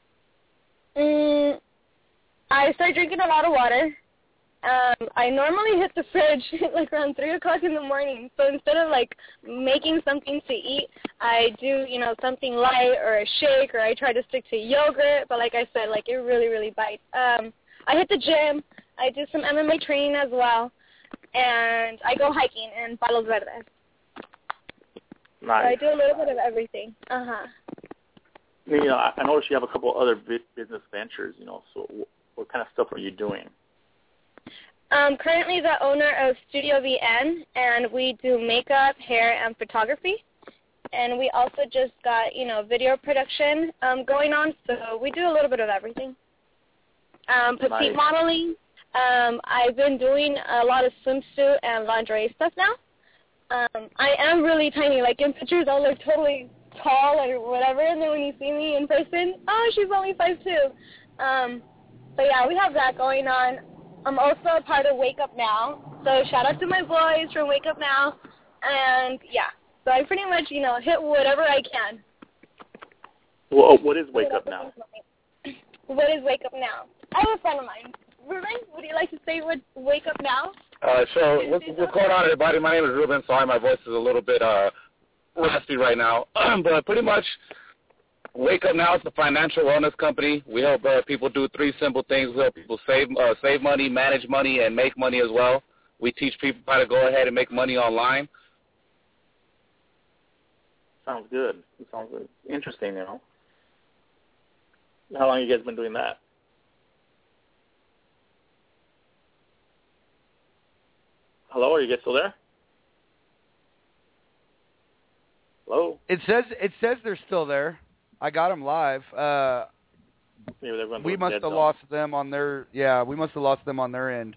I start drinking a lot of water. I normally hit the fridge like around 3 o'clock in the morning. So instead of like making something to eat, I do, you know, something light or a shake, or I try to stick to yogurt. But like I said, like it really, really bites. I hit the gym. I do some MMA training as well, and I go hiking in Palos Verdes. Nice. So I do a little bit of everything. You know, I noticed you have a couple other business ventures. You know, so what kind of stuff are you doing? Currently the owner of Studio VN, and we do makeup, hair, and photography. And we also just got, video production going on, so we do a little bit of everything. Petite Nice. modeling. I've been doing a lot of swimsuit and lingerie stuff now. I am really tiny. Like, in pictures, I'll look totally tall or whatever, and then when you see me in person, oh, she's only 5'2". But, yeah, we have that going on. I'm also a part of Wake Up Now, so shout out to my boys from Wake Up Now. And, yeah, so I pretty much, hit whatever I can. Well, what is Wake Up Now? What is Wake Up Now? I have a friend of mine. Ruben, would you like to say what Wake Up Now? So what's going on, everybody? My name is Ruben. Sorry, my voice is a little bit raspy right now. But pretty much, Wake Up Now is a financial wellness company. We help people do 3 simple things. We help people save money, manage money, and make money as well. We teach people how to go ahead and make money online. Sounds good. It sounds interesting, How long have you guys been doing that? Hello, are you guys still there? Hello? It says they're still there. I got them live. Maybe they're going to we must have lost them on their we must have lost them on their end.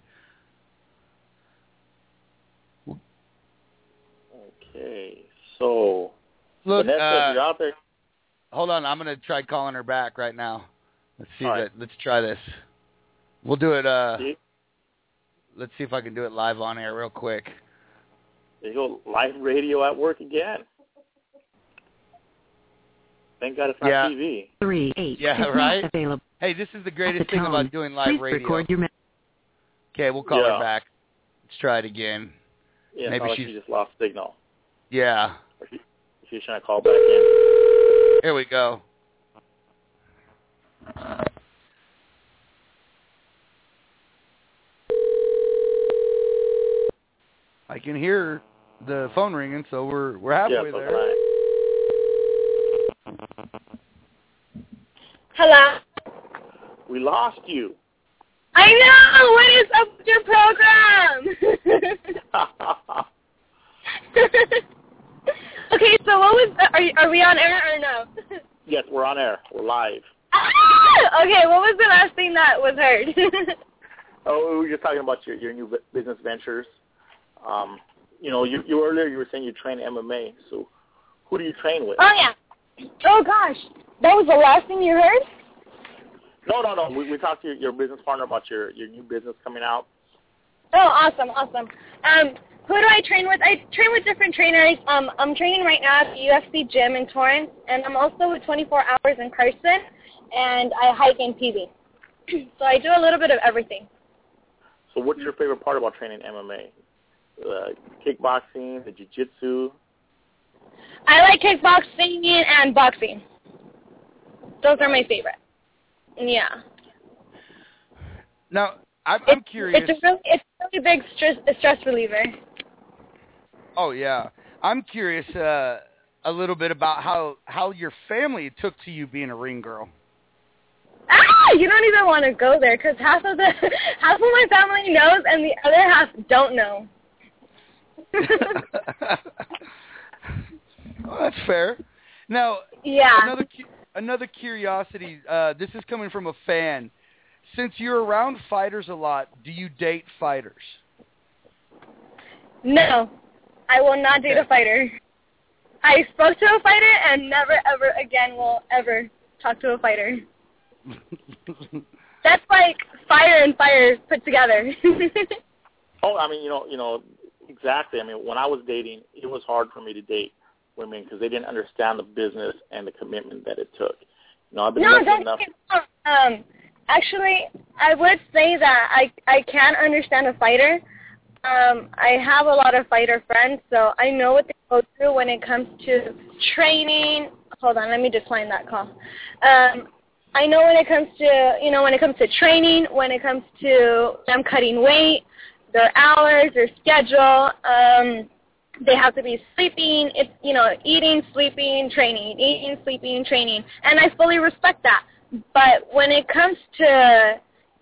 Okay, so look, Vanessa, you're out there. Hold on, I'm gonna try calling her back right now. Let's see. Right. Let's try this. We'll do it. See? Let's see if I can do it live on air real quick. There you go, live radio at work again. Thank God it's not TV. 3-8. Yeah, right? Hey, this is the greatest thing about doing live radio. Okay, we'll call her back. Let's try it again. Yeah, maybe she just lost signal. Yeah. Or she's trying to call back in. Here we go. I can hear the phone ringing, so we're halfway there. Right. Hello? We lost you. I know! What is up with your program? Okay, so what was are we on air or no? Yes, we're on air. We're live. Okay, what was the last thing that was heard? We were just talking about your new business ventures. You earlier you were saying you train MMA. So who do you train with? Oh, yeah. Oh, gosh. That was the last thing you heard? No. We talked to your business partner about your new business coming out. Oh, awesome. Who do I train with? I train with different trainers. I'm training right now at the UFC gym in Torrance, and I'm also with 24 Hours in Carson, and I hike in PV. So I do a little bit of everything. So what's your favorite part about training MMA? Kickboxing, the jiu-jitsu? I like kickboxing and boxing. Those are my favorite. Yeah. Now, I'm curious. It's a really big stress reliever. Oh, yeah. I'm curious a little bit about how your family took to you being a ring girl. You don't even want to go there because half of my family knows and the other half don't know. Well, that's fair. Now, yeah. Another curiosity. This is coming from a fan. Since you're around fighters a lot, do you date fighters? No, I will not date a fighter. I spoke to a fighter and never, ever again will ever talk to a fighter. That's like fire and fire put together. Oh, I mean, exactly. I mean, when I was dating, it was hard for me to date women because they didn't understand the business and the commitment that it took. I've been lucky enough. Actually, I would say that I can understand a fighter. I have a lot of fighter friends, so I know what they go through when it comes to training. Hold on, let me decline that call. I know when it comes to training, when it comes to them cutting weight, their hours, their schedule, they have to be sleeping, eating, sleeping, training, and I fully respect that. But when it comes to,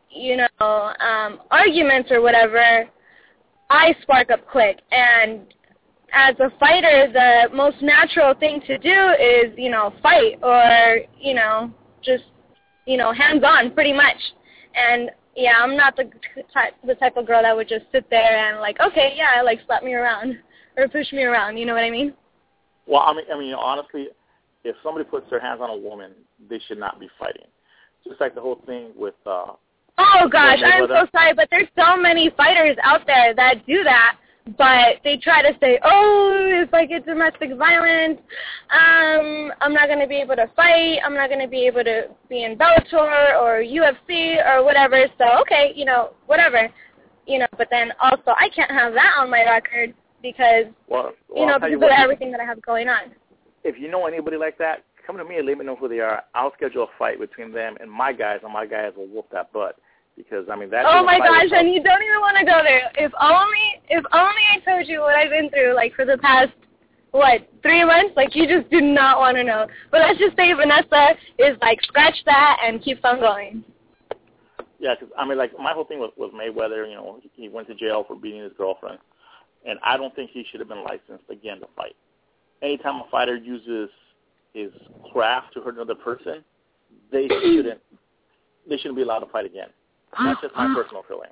arguments or whatever, I spark up quick. And as a fighter, the most natural thing to do is, fight or, just, hands-on pretty much. And, yeah, I'm not the type of girl that would just sit there and, okay, yeah, slap me around or push me around. You know what I mean? Well, I mean, honestly, if somebody puts their hands on a woman, they should not be fighting. Just like the whole thing with oh, gosh, I'm so sorry, but there's so many fighters out there that do that, but they try to say, if I get domestic violence, I'm not going to be able to fight, I'm not going to be able to be in Bellator or UFC or whatever, so, okay, whatever. But then also I can't have that on my record because, because of everything that I have going on. If you know anybody like that, come to me and let me know who they are. I'll schedule a fight between them and my guys, and my guys will whoop that butt. Because, that's... Oh, my gosh, and you don't even want to go there. If only I told you what I've been through, for the past, 3 months? You just do not want to know. But let's just say Vanessa is, scratch that and keeps on going. Yeah, because, my whole thing with Mayweather, he went to jail for beating his girlfriend. And I don't think he should have been licensed again to fight. Anytime a fighter uses his craft to hurt another person, they shouldn't be allowed to fight again. That's just my personal feeling.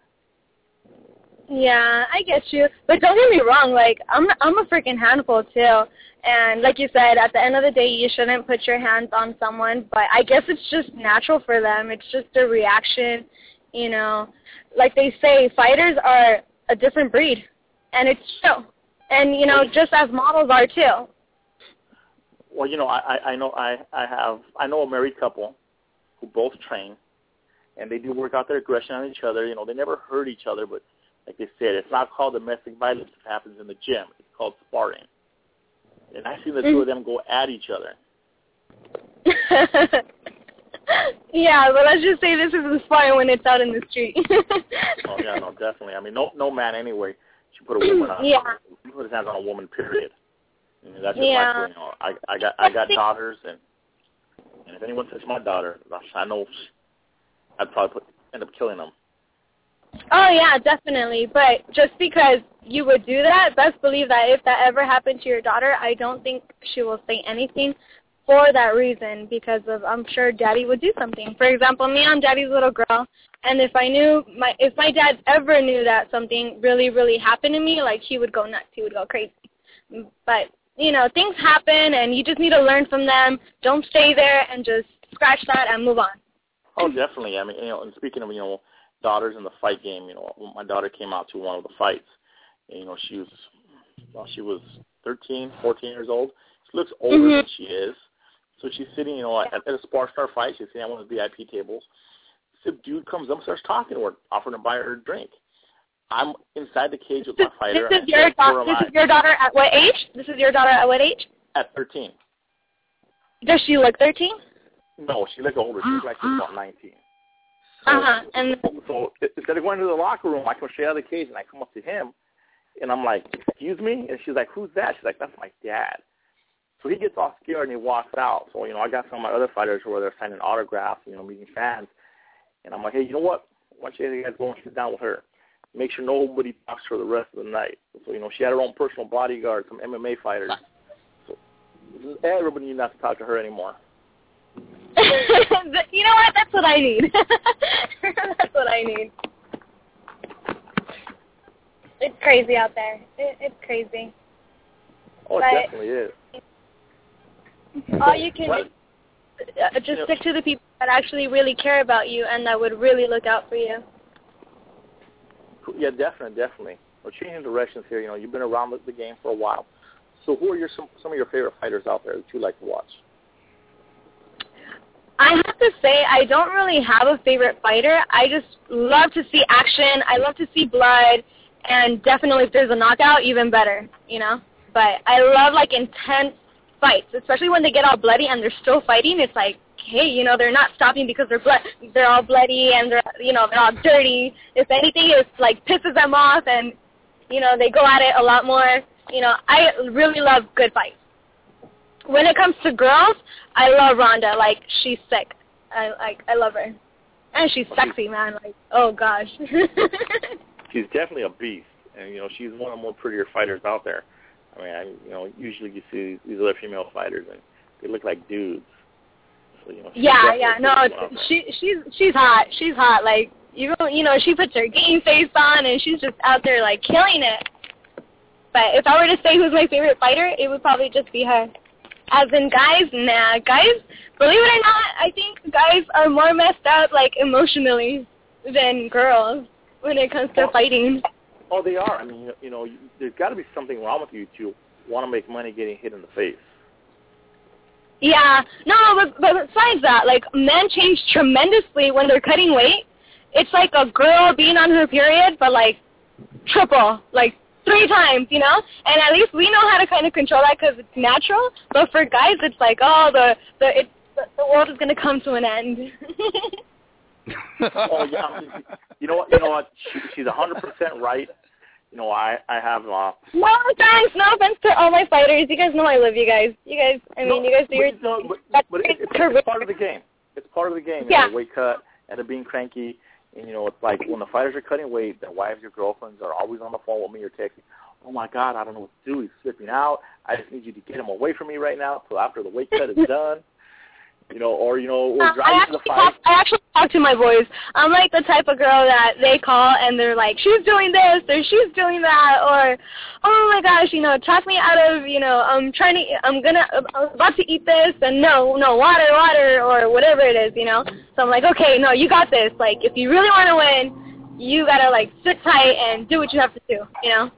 Yeah, I get you. But don't get me wrong, I'm a freaking handful too. And like you said, at the end of the day, you shouldn't put your hands on someone. But I guess it's just natural for them. It's just a reaction, Like they say, fighters are a different breed. And it's true. And, just as models are too. Well, I know a married couple who both train, and they do work out their aggression on each other. They never hurt each other, but like they said, it's not called domestic violence if it happens in the gym. It's called sparring. And I see the two of them go at each other. Yeah, but let's just say this isn't sparring when it's out in the street. Oh, yeah, no, definitely. No man anyway should put a woman on. Yeah. Put his hands on a woman, period. That's just my feeling. I got daughters, and if anyone touched my daughter, I know I'd probably end up killing them. Oh, yeah, definitely. But just because you would do that, best believe that if that ever happened to your daughter, I don't think she will say anything for that reason because I'm sure Daddy would do something. For example, me, I'm Daddy's little girl, and if my dad ever knew that something really, really happened to me, he would go nuts. He would go crazy. But, things happen, and you just need to learn from them. Don't stay there and just scratch that and move on. Oh, definitely. And speaking of, daughters in the fight game, when my daughter came out to one of the fights, and, she was 13, 14 years old. She looks older than she is. So she's sitting, at a Spark Star fight. She's sitting at one of the VIP tables. This dude comes up and starts talking to her, offering to buy her a drink. I'm inside the cage with my fighter. This is your daughter at what age? At 13. Does she look 13? No, she looks older. She's about 19. So instead of going to the locker room, I come straight out of the cage and I come up to him, and I'm like, "Excuse me?" And she's like, "Who's that?" She's like, "That's my dad." So he gets all scared and he walks out. So I got some of my other fighters who are there signing autographs, meeting fans, and I'm like, "Hey, you know what? Why don't you guys go and sit down with her? Make sure nobody talks to her the rest of the night." So she had her own personal bodyguard, some MMA fighters. So everybody knew not to talk to her anymore. You know what? That's what I need. That's what I need. It's crazy out there. It's crazy. Oh, it definitely is. All you can just stick to the people that actually really care about you and that would really look out for you. Yeah, definitely. We're changing directions here. You've been around the game for a while. So who are some of your favorite fighters out there that you like to watch? I have to say I don't really have a favorite fighter. I just love to see action. I love to see blood, and definitely if there's a knockout, even better, But I love, intense fights, especially when they get all bloody and they're still fighting. It's like, hey, you know, they're not stopping because they're all bloody and they're all dirty. If anything, it like pisses them off, and you know, they go at it a lot more. You know, I really love good fights. When it comes to girls, I love Ronda. Like, she's sick. I love her. And she's sexy, man. Like, oh, gosh. She's definitely a beast. And, you know, she's one of the more prettier fighters out there. I mean, usually you see these other female fighters, and they look like dudes. So, you know, she's hot. She's hot. Like, you know, she puts her game face on, and she's just out there, like, killing it. But if I were to say who's my favorite fighter, it would probably just be her. As in guys, nah. Guys, believe it or not, I think guys are more messed up, like, emotionally than girls when it comes to fighting. Oh, they are. I mean, you know, there's got to be something wrong with you to want to make money getting hit in the face. Yeah. No, but besides that, like, men change tremendously when they're cutting weight. It's like a girl being on her period, but, like, triple, like, 3 times, you know? And at least we know how to kind of control that because it's natural. But for guys, it's like, oh, the world is going to come to an end. Oh, yeah. You know what? She's 100% right. You know, I have... No offense to all my fighters. You guys know I love you guys. You guys do your... But it's part of the game. It's part of the game. Yeah. You know, weight cut and they're being cranky. And, you know, it's like when the fighters are cutting weight, their wives or girlfriends are always on the phone with me or texting. Oh, my God, I don't know what to do. He's slipping out. I just need you to get him away from me right now until after the weight cut is done. You know, or driving to the fight. I actually talk to my boys. I'm like the type of girl that they call and they're like, she's doing this or she's doing that, or, oh my gosh, you know, talk me out of, you know, I'm about to eat this, and no, water, or whatever it is, you know. So I'm like, okay, no, you got this. Like, if you really want to win, you gotta like sit tight and do what you have to do, you know.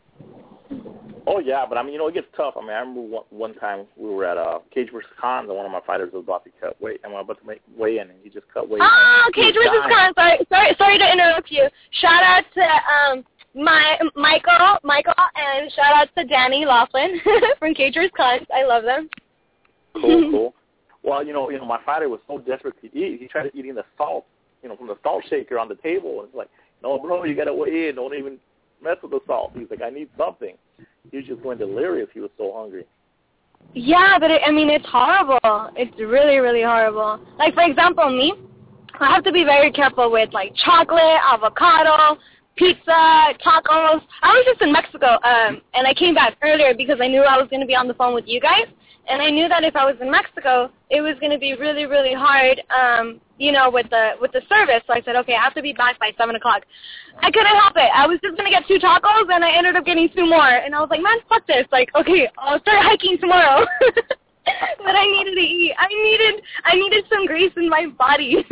Oh, yeah, but, I mean, you know, it gets tough. I mean, I remember one time we were at Cage vs. Khans, and one of my fighters was about to cut weight, and we were about to make weigh-in, and he just cut weight. Oh, Cage vs. Khans. Sorry to interrupt you. Shout out to Michael, and shout out to Danny Laughlin from Cage vs. Khans. I love them. Cool. Well, you know, my fighter was so desperate to eat, he tried eating the salt, you know, from the salt shaker on the table, and it's like, no, bro, you got to weigh in. Don't even mess with the salt. He's like, I need something. He was just going delirious. He was so hungry. Yeah, but it's horrible. It's really, really horrible. Like, for example, me, I have to be very careful with, like, chocolate, avocado, pizza, tacos. I was just in Mexico, and I came back earlier because I knew I was going to be on the phone with you guys, and I knew that if I was in Mexico, it was going to be really, really hard, you know, with the service. So I said, okay, I have to be back by 7 o'clock. I couldn't help it. I was just going to get 2 tacos, and I ended up getting 2 more. And I was like, man, fuck this. Like, okay, I'll start hiking tomorrow. But I needed to eat. I needed some grease in my body.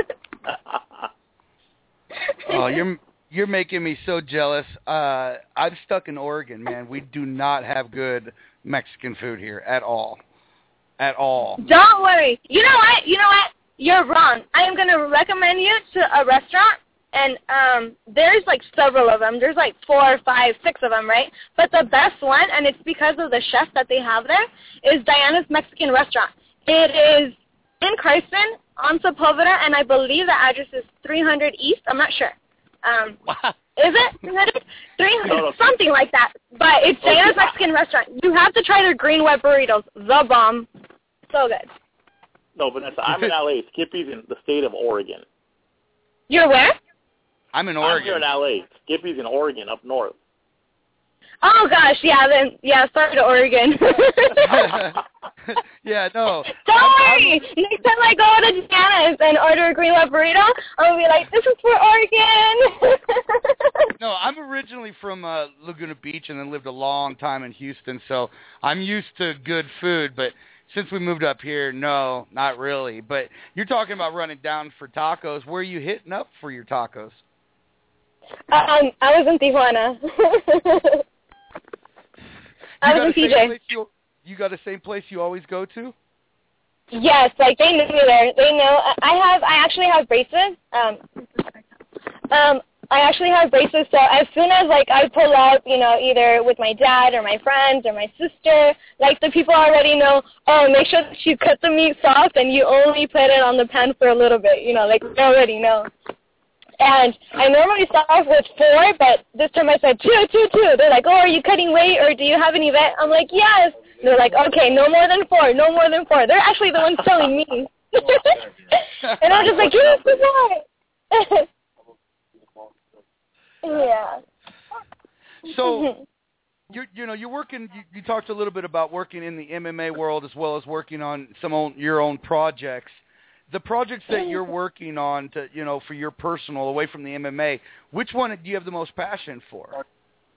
Oh, you're making me so jealous. I'm stuck in Oregon, man. We do not have good Mexican food here at all. At all. Don't worry. You know what? You're wrong. I am going to recommend you to a restaurant, and there's like several of them. There's like 4, 5, 6 of them, right? But the best one, and it's because of the chef that they have there, is Diana's Mexican Restaurant. It is in Carson on Sepulveda, and I believe the address is 300 East. I'm not sure. Is it 300? 300, no. Something like that. But it's Diana's Mexican Restaurant. You have to try their green web burritos. The bomb. So good. No, Vanessa, I'm in L.A. Skippy's in the state of Oregon. You're where? I'm in Oregon. I'm here in L.A. Skippy's in Oregon, up north. Oh, gosh, yeah, sorry to Oregon. Yeah, no. Don't worry. Next time I go to Diana's and order a green web burrito, I'll be like, this is for Oregon. No, I'm originally from Laguna Beach and then lived a long time in Houston, so I'm used to good food, but since we moved up here, no, not really. But you're talking about running down for tacos. Where are you hitting up for your tacos? I was in Tijuana. I was in TJ. You got the same place you always go to? Yes, like they know me there. They know. I actually have braces. I actually have braces, so as soon as, like, I pull up, you know, either with my dad or my friends or my sister, like, the people already know, oh, make sure that you cut the meat soft and you only put it on the pan for a little bit, you know, like, they already know. And I normally start off with 4, but this time I said 2. They're like, oh, are you cutting weight or do you have an event? I'm like, yes. They're like, okay, no more than 4. They're actually the ones telling me. And I'm just like, yes, why? Yeah. So, you're working. You talked a little bit about working in the MMA world as well as working on your own projects. The projects that you're working on to, for your personal, away from the MMA, which one do you have the most passion for?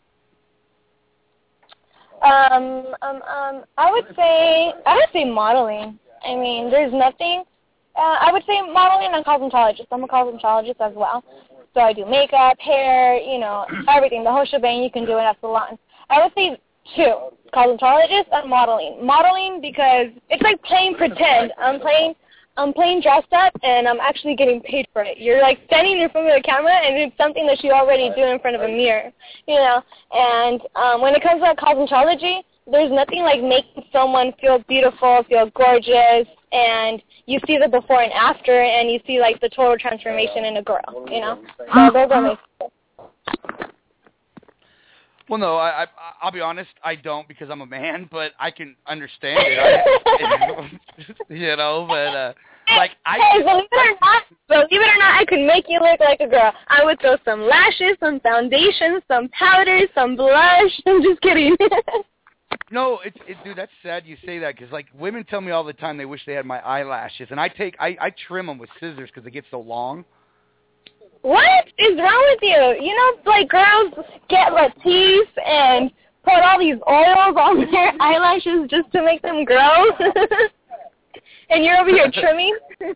I would say modeling. I mean, there's nothing. I would say modeling and cosmetologist. I'm a cosmetologist as well. So I do makeup, hair, everything, the whole shebang you can do in a salon. I would say 2, cosmetologist and modeling. Modeling because it's like playing pretend. I'm playing dressed up, and I'm actually getting paid for it. You're, like, standing in front of the camera, and it's something that you already do in front of a mirror, And when it comes to cosmetology, there's nothing like making someone feel beautiful, feel gorgeous, and you see the before and after, and you see, like, the total transformation in a girl, So those are my Well, no, I'll be honest, I don't because I'm a man, but I can understand it. But like Hey, believe it or not, I could make you look like a girl. I would throw some lashes, some foundation, some powder, some blush. I'm just kidding. No, dude, that's sad you say that because, like, women tell me all the time they wish they had my eyelashes, and I trim them with scissors because they get so long. What is wrong with you? Like, girls get Latisse and put all these oils on their eyelashes just to make them grow. And you're over here trimming?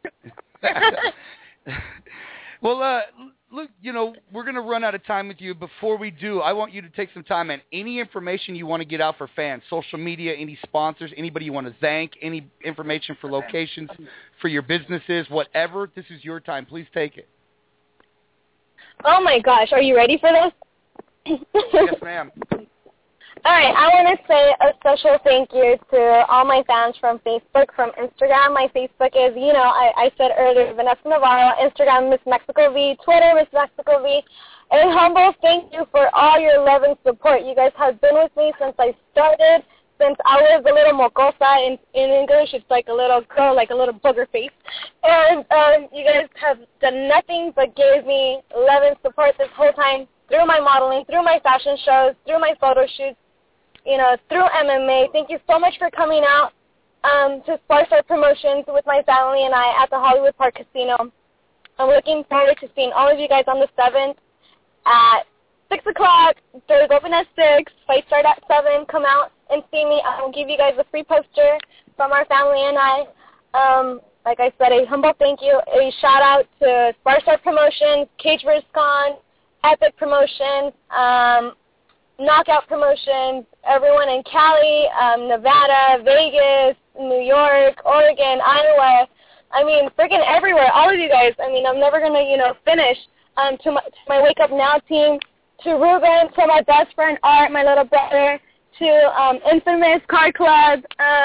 Well, look, we're going to run out of time with you. Before we do, I want you to take some time and any information you want to get out for fans, social media, any sponsors, anybody you want to thank, any information for locations, for your businesses, whatever. This is your time. Please take it. Oh, my gosh. Are you ready for this? Yes, ma'am. All right. I want to say a special thank you to all my fans from Facebook, from Instagram. My Facebook is, I said earlier, Vanessa Navarro. Instagram, Miss Mexico V. Twitter, Miss Mexico V. And humble thank you for all your love and support. You guys have been with me since I started. Since I was a little mocosa in English, it's like a little girl, like a little booger face. And you guys have done nothing but gave me love and support this whole time through my modeling, through my fashion shows, through my photo shoots, through MMA. Thank you so much for coming out to Sparstar Promotions with my family and I at the Hollywood Park Casino. I'm looking forward to seeing all of you guys on the 7th at 6 o'clock. Doors open at 6. Fight start at 7. Come out and see me. I will give you guys a free poster from our family and I. Like I said, a humble thank you. A shout-out to Sparstar Promotions, Cage vs. Con, Epic Promotions, Knockout Promotions, everyone in Cali, Nevada, Vegas, New York, Oregon, Iowa. I mean, freaking everywhere. All of you guys. I mean, I'm never going to, finish. To my Wake Up Now team, to Ruben, to my best friend Art, my little brother, to Infamous Car Club.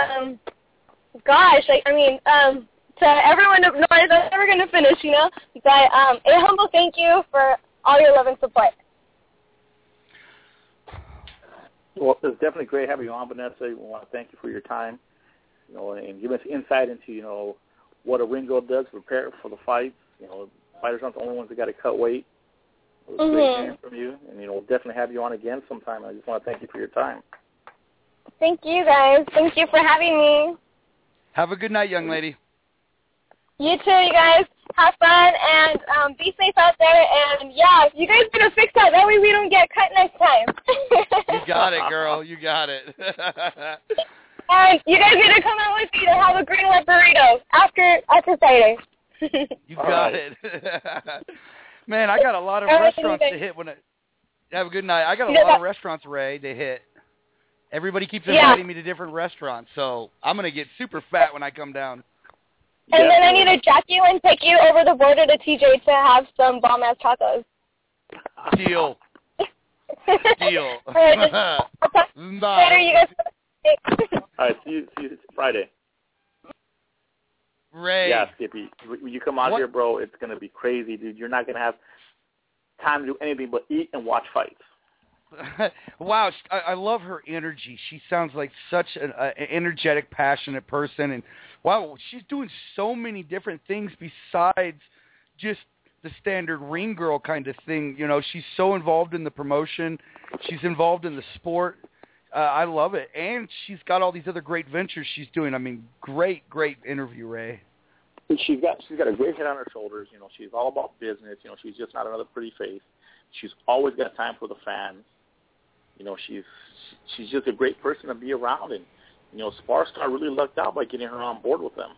To everyone of North, I'm never going to finish, But a humble thank you for all your love and support. Well, it's definitely great having you on, Vanessa. We want to thank you for your time, and give us insight into, what a ring girl does to prepare for the fights. Fighters aren't the only ones that got to cut weight. It was great hearing from you, and, we'll definitely have you on again sometime. I just want to thank you for your time. Thank you, guys. Thank you for having me. Have a good night, young lady. You too, you guys. Have fun and be safe out there. And, yeah, you guys need to fix that. That way we don't get cut next time. You got it, girl. You got it. And you guys need to come out with me to have a greenlit burrito after Friday. You got it. Man, I got a lot of restaurants to hit when I have a good night. I got a lot of restaurants, Ray, to hit. Everybody keeps inviting me to different restaurants, so I'm going to get super fat when I come down. And then I need to jack you and take you over the border to TJ to have some bomb-ass tacos. Deal. Deal. Later, you guys. All right, see you Friday. Ray. Yeah, Skippy. When you come out here, bro, it's going to be crazy, dude. You're not going to have time to do anything but eat and watch fights. Wow, I love her energy. She sounds like such an energetic, passionate person. And, wow, she's doing so many different things besides just the standard ring girl kind of thing. You know, she's so involved in the promotion. She's involved in the sport. I love it. And she's got all these other great ventures she's doing. I mean, great interview, Ray. She's got a great head on her shoulders. You know, she's all about business. You know, she's just not another pretty face. She's always got time for the fans. You know, she's just a great person to be around. And, you know, Sparstar really lucked out by getting her on board with them.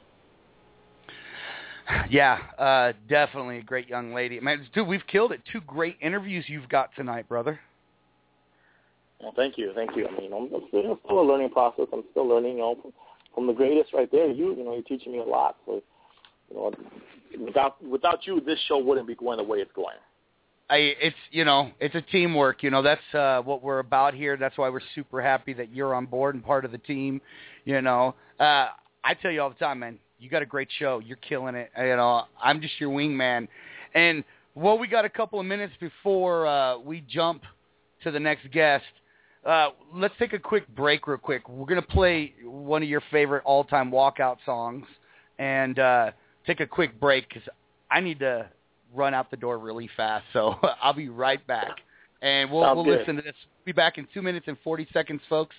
Yeah, definitely a great young lady. Man, dude, we've killed it. 2 great interviews you've got tonight, brother. Well, thank you. I mean, I'm still a learning process. I'm still learning, you know, from the greatest right there. You know, you're teaching me a lot. So, you know, without you, this show wouldn't be going the way it's going. It's a teamwork. You know, that's what we're about here. That's why we're super happy that you're on board and part of the team. You know, I tell you all the time, man, you got a great show. You're killing it. You know, I'm just your wingman. And, well, we got a couple of minutes before we jump to the next guest. Let's take a quick break real quick. We're going to play one of your favorite all-time walkout songs and take a quick break because I need to run out the door really fast. So I'll be right back. And we'll listen to this. We'll be back in 2 minutes and 40 seconds, folks.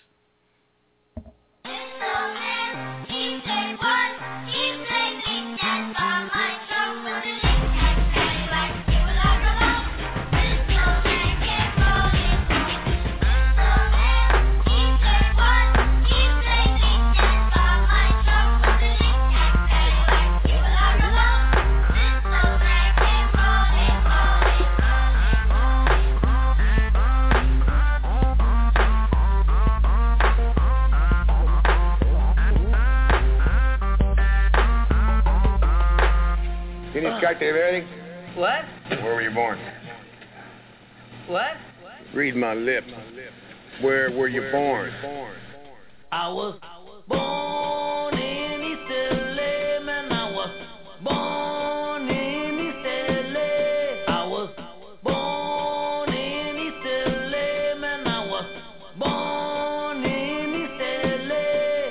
What? Where were you born? What? Read my lips. Where were you born? I was born in East LA, man. I was born in East LA. I was born in East LA, man. I was born in East LA.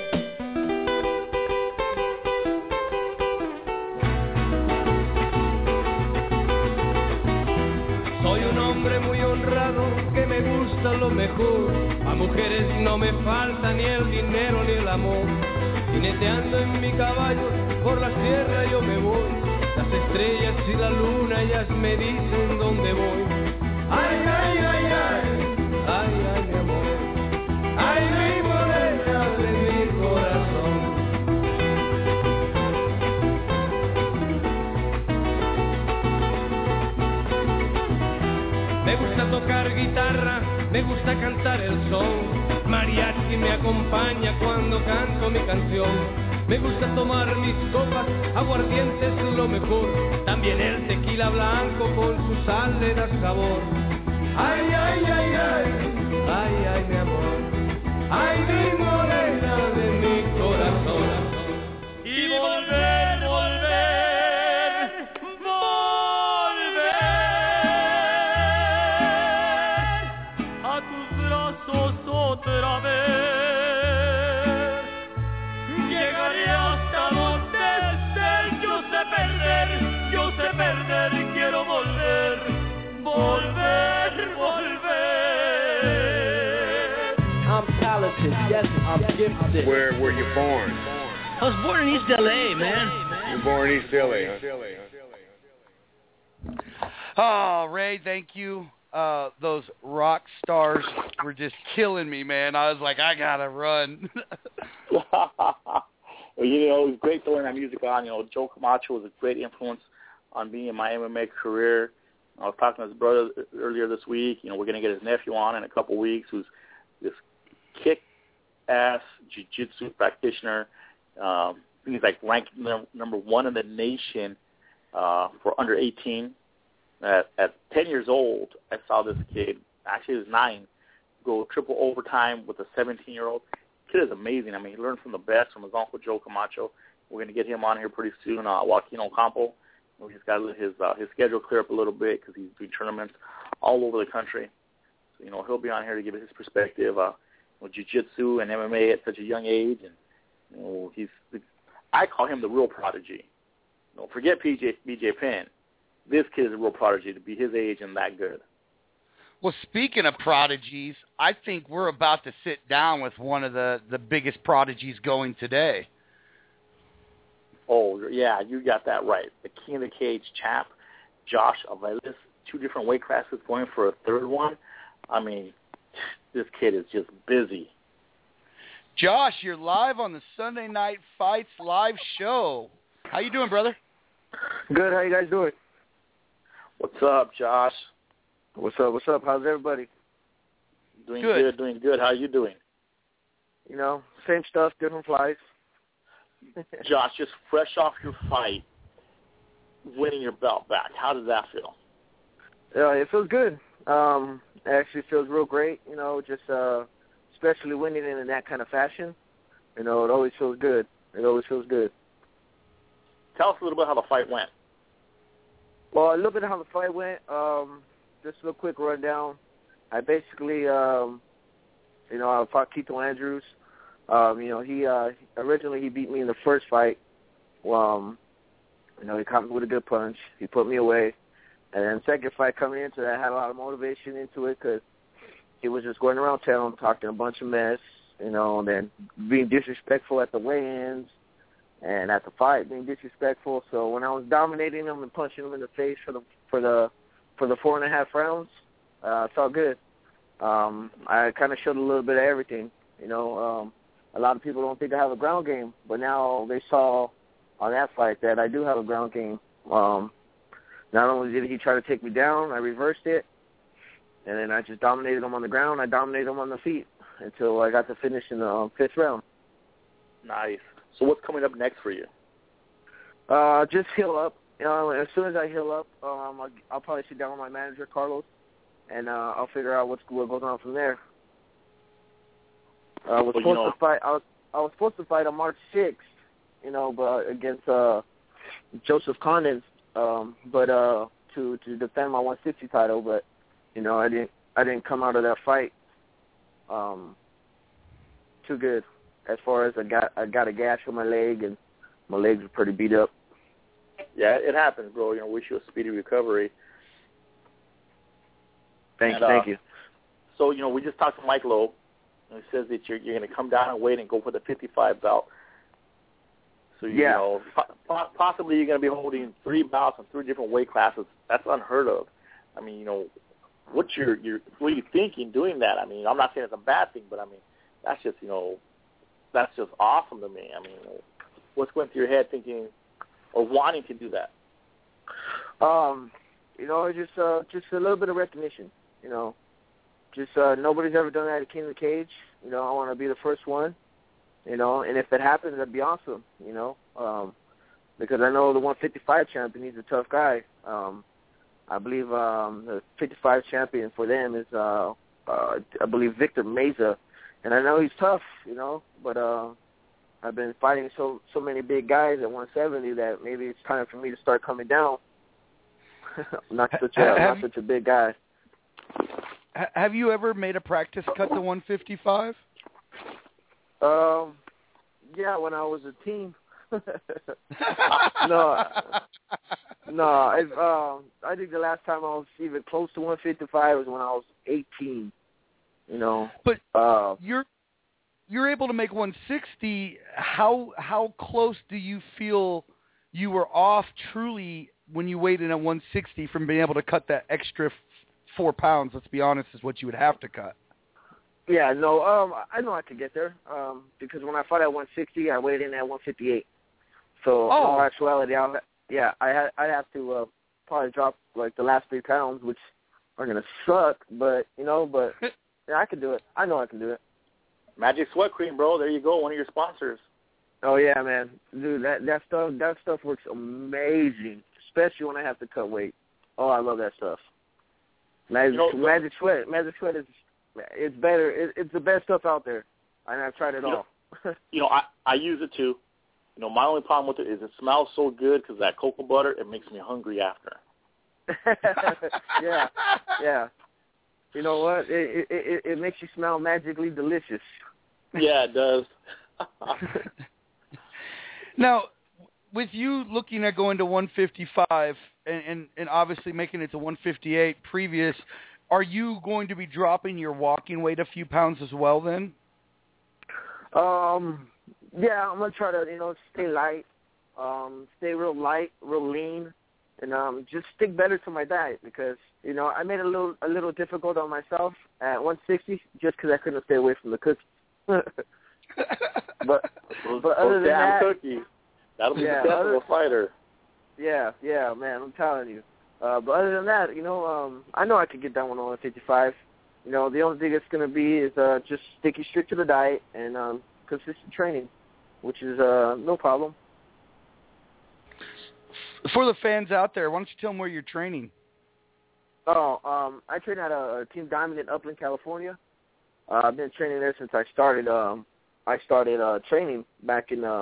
Soy un hombre muy honrado que me gusta lo mejor. A mujeres no me falta ni el dinero ni el amor. Jineteando en mi caballo por la sierra yo me voy. Las estrellas y la luna ellas me dicen dónde voy. Ay, ay, ay, ay, ay, ay, mi amor. Ay, mi morena de mi corazón. Me gusta tocar guitarra, me gusta cantar el son. Mariachi me acompaña cuando canto mi canción. Me gusta tomar mis copas, aguardiente es lo mejor. También el tequila blanco con su sal le da sabor. Ay, ay, ay, ay, ay, ay, mi amor. Ay, mi morena de mi corazón. Y volver, volver, volver a tus brazos otra vez. Llegaré hasta donde estés. Yo sé perder, quiero volver, volver, volver. I'm talented, yes, I'm gifted. Where were you born? I was born in East LA, man. You were born in East LA, huh? Oh, Ray, thank you. Those rock stars were just killing me, man. I was like, I gotta run. Well, you know, it was great throwing that music on. You know, Joe Camacho was a great influence on me in my MMA career. I was talking to his brother earlier this week. You know, we're going to get his nephew on in a couple of weeks, who's this kick-ass jiu-jitsu practitioner. I think he's like ranked number 1 in the nation for under 18. At 10 years old, I saw this kid, actually he was 9, go triple overtime with a 17-year-old. Kid is amazing. I mean, he learned from the best, from his uncle Joe Camacho. We're going to get him on here pretty soon, Joaquin Ocampo. We just got to let his schedule clear up a little bit because he's doing tournaments all over the country. So, he'll be on here to give his perspective with jiu-jitsu and MMA at such a young age. And, I call him the real prodigy. Forget BJ Penn. This kid is a real prodigy to be his age and that good. Well, speaking of prodigies, I think we're about to sit down with one of the biggest prodigies going today. Oh, yeah, you got that right. The King of the Cage champ, Josh Avelis, 2 different weight classes, going for a third one. I mean, this kid is just busy. Josh, you're live on the Sunday Night Fights live show. How you doing, brother? Good. How you guys doing? What's up, Josh? What's up? How's everybody? Doing good. How are you doing? Same stuff, different flies. Josh, just fresh off your fight, winning your belt back, how does that feel? It feels good. It actually feels real great, just especially winning in that kind of fashion. It always feels good. Tell us a little bit how the fight went. Well, a little bit how the fight went. Just a little quick rundown. I basically, I fought Keito Andrews. He originally beat me in the first fight. He caught me with a good punch. He put me away. And then second fight coming into that, I had a lot of motivation into it because he was just going around town talking a bunch of mess, and then being disrespectful at the weigh-ins and at the fight being disrespectful. So when I was dominating him and punching him in the face for the 4.5 rounds, it felt good. I kind of showed a little bit of everything, A lot of people don't think I have a ground game, but now they saw on that fight that I do have a ground game. Not only did he try to take me down, I reversed it, and then I just dominated him on the ground. I dominated him on the feet until I got to finish in the 5th round. Nice. So what's coming up next for you? Just heal up. As soon as I heal up, I'll probably sit down with my manager, Carlos, and I'll figure out what goes on from there. I was supposed to fight on March 6th, but against Joseph Condon, but to defend my 160 title. But I didn't come out of that fight too good. As far as I got a gash on my leg, and my legs were pretty beat up. Yeah, it happens, bro. Wish you a speedy recovery. Thank you. So we just talked to Mike Lowe. He says that you're going to come down and wait and go for the 55 belt. So, possibly you're going to be holding 3 bouts in 3 different weight classes. That's unheard of. I mean, what are you thinking doing that? I mean, I'm not saying it's a bad thing, but I mean, that's just awesome to me. I mean, what's going through your head thinking or wanting to do that? Just a little bit of recognition, Just nobody's ever done that at King of the Cage. I want to be the first one, and if it happens, that'd be awesome, because I know the 155 champion, he's a tough guy. I believe the 55 champion for them is, I believe, Victor Meza, and I know he's tough, but I've been fighting so many big guys at 170 that maybe it's time for me to start coming down. I'm not such a big guy. Have you ever made a practice cut to 155? Yeah, when I was a teen. No. I think the last time I was even close to 155 was when I was 18. But you're able to make 160. How close do you feel you were off truly when you weighed in at 160 from being able to cut that extra 4 pounds? Let's be honest, is what you would have to cut. Yeah, no, I know I could get there because when I fought at 160, I weighed in at 158. So in all actuality, I'd have to probably drop like the last 3 pounds, which are gonna suck. But yeah, I can do it. I know I can do it. Magic Sweat Cream, bro. There you go. One of your sponsors. Oh yeah, man, dude, that stuff works amazing, especially when I have to cut weight. Oh, I love that stuff. Magic Sweat is it's better. It's the best stuff out there, and I've tried it all. I use it too. My only problem with it is it smells so good because that cocoa butter, it makes me hungry after. Yeah. You know what? It makes you smell magically delicious. Yeah, it does. Now, with you looking at going to 155 and obviously making it to 158 previous, are you going to be dropping your walking weight a few pounds as well then? Yeah, I'm going to try to, stay light, stay real light, real lean, and just stick better to my diet because, I made it a little difficult on myself at 160 just because I couldn't stay away from the cookies. but other than that, cookies. That'll be the death of a fighter. Yeah, man, I'm telling you. But other than that, I know I could get down 155. The only thing it's going to be is just sticking strict to the diet and consistent training, which is no problem. For the fans out there, why don't you tell them where you're training? I train at a Team Diamond in Upland, California. I've been training there since I started. I started training back in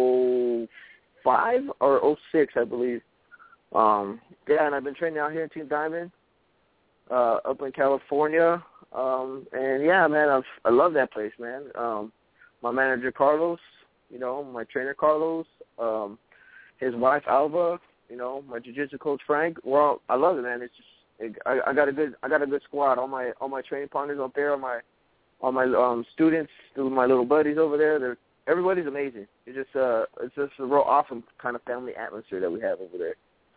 05 or 06, I believe. And I've been training out here in Team Diamond, Upland, California. And yeah, man, I love that place, man. My manager Carlos, my trainer Carlos, his wife Alva, my jiu-jitsu coach Frank. Well, I love it, man. It's just I got a good squad. All my training partners up there, all my students, my little buddies over there. Everybody's amazing. It's just a real awesome kind of family atmosphere that we have over there.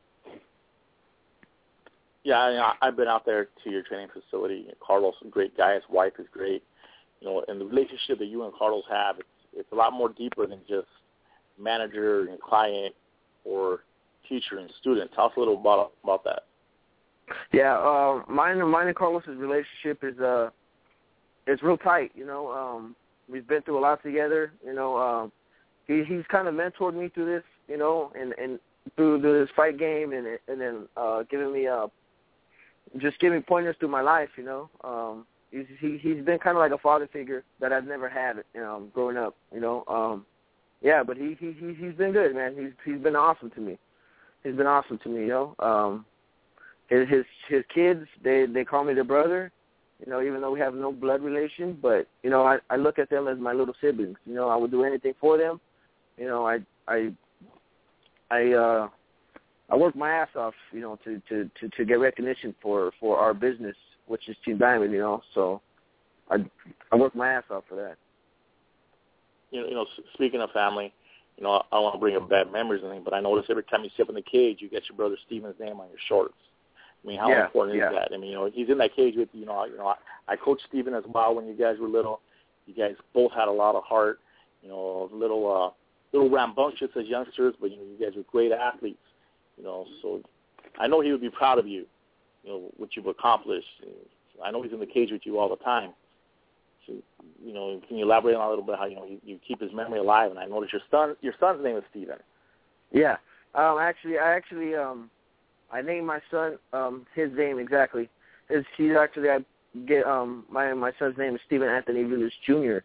Yeah, I've been out there to your training facility. Carlos is a great guy. His wife is great. And the relationship that you and Carlos have, it's a lot more deeper than just manager and client or teacher and student. Tell us a little about that. Yeah, mine and Carlos's relationship is it's real tight. We've been through a lot together. He's kind of mentored me through this, and through this fight game, and then giving me pointers through my life. He's been kind of like a father figure that I've never had, growing up. Yeah, but he's been good, man. He's been awesome to me. His kids, they call me their brother, even though we have no blood relation. But I look at them as my little siblings. I would do anything for them. I work my ass off, to get recognition for our business, which is Team Diamond. So I work my ass off for that. Speaking of family, I don't want to bring up bad memories or anything, but I notice every time you step in the cage, you get your brother Steven's name on your shorts. I mean, how important is that? I mean, he's in that cage with you. I coached Steven as well when you guys were little. You guys both had a lot of heart. Little rambunctious as youngsters, but you guys were great athletes. So I know he would be proud of you. What you've accomplished. I know he's in the cage with you all the time. So, can you elaborate on a little bit how you keep his memory alive? And I noticed your son's name is Steven. Yeah. I named my son his name exactly. My son's name is Stephen Anthony Villas Jr.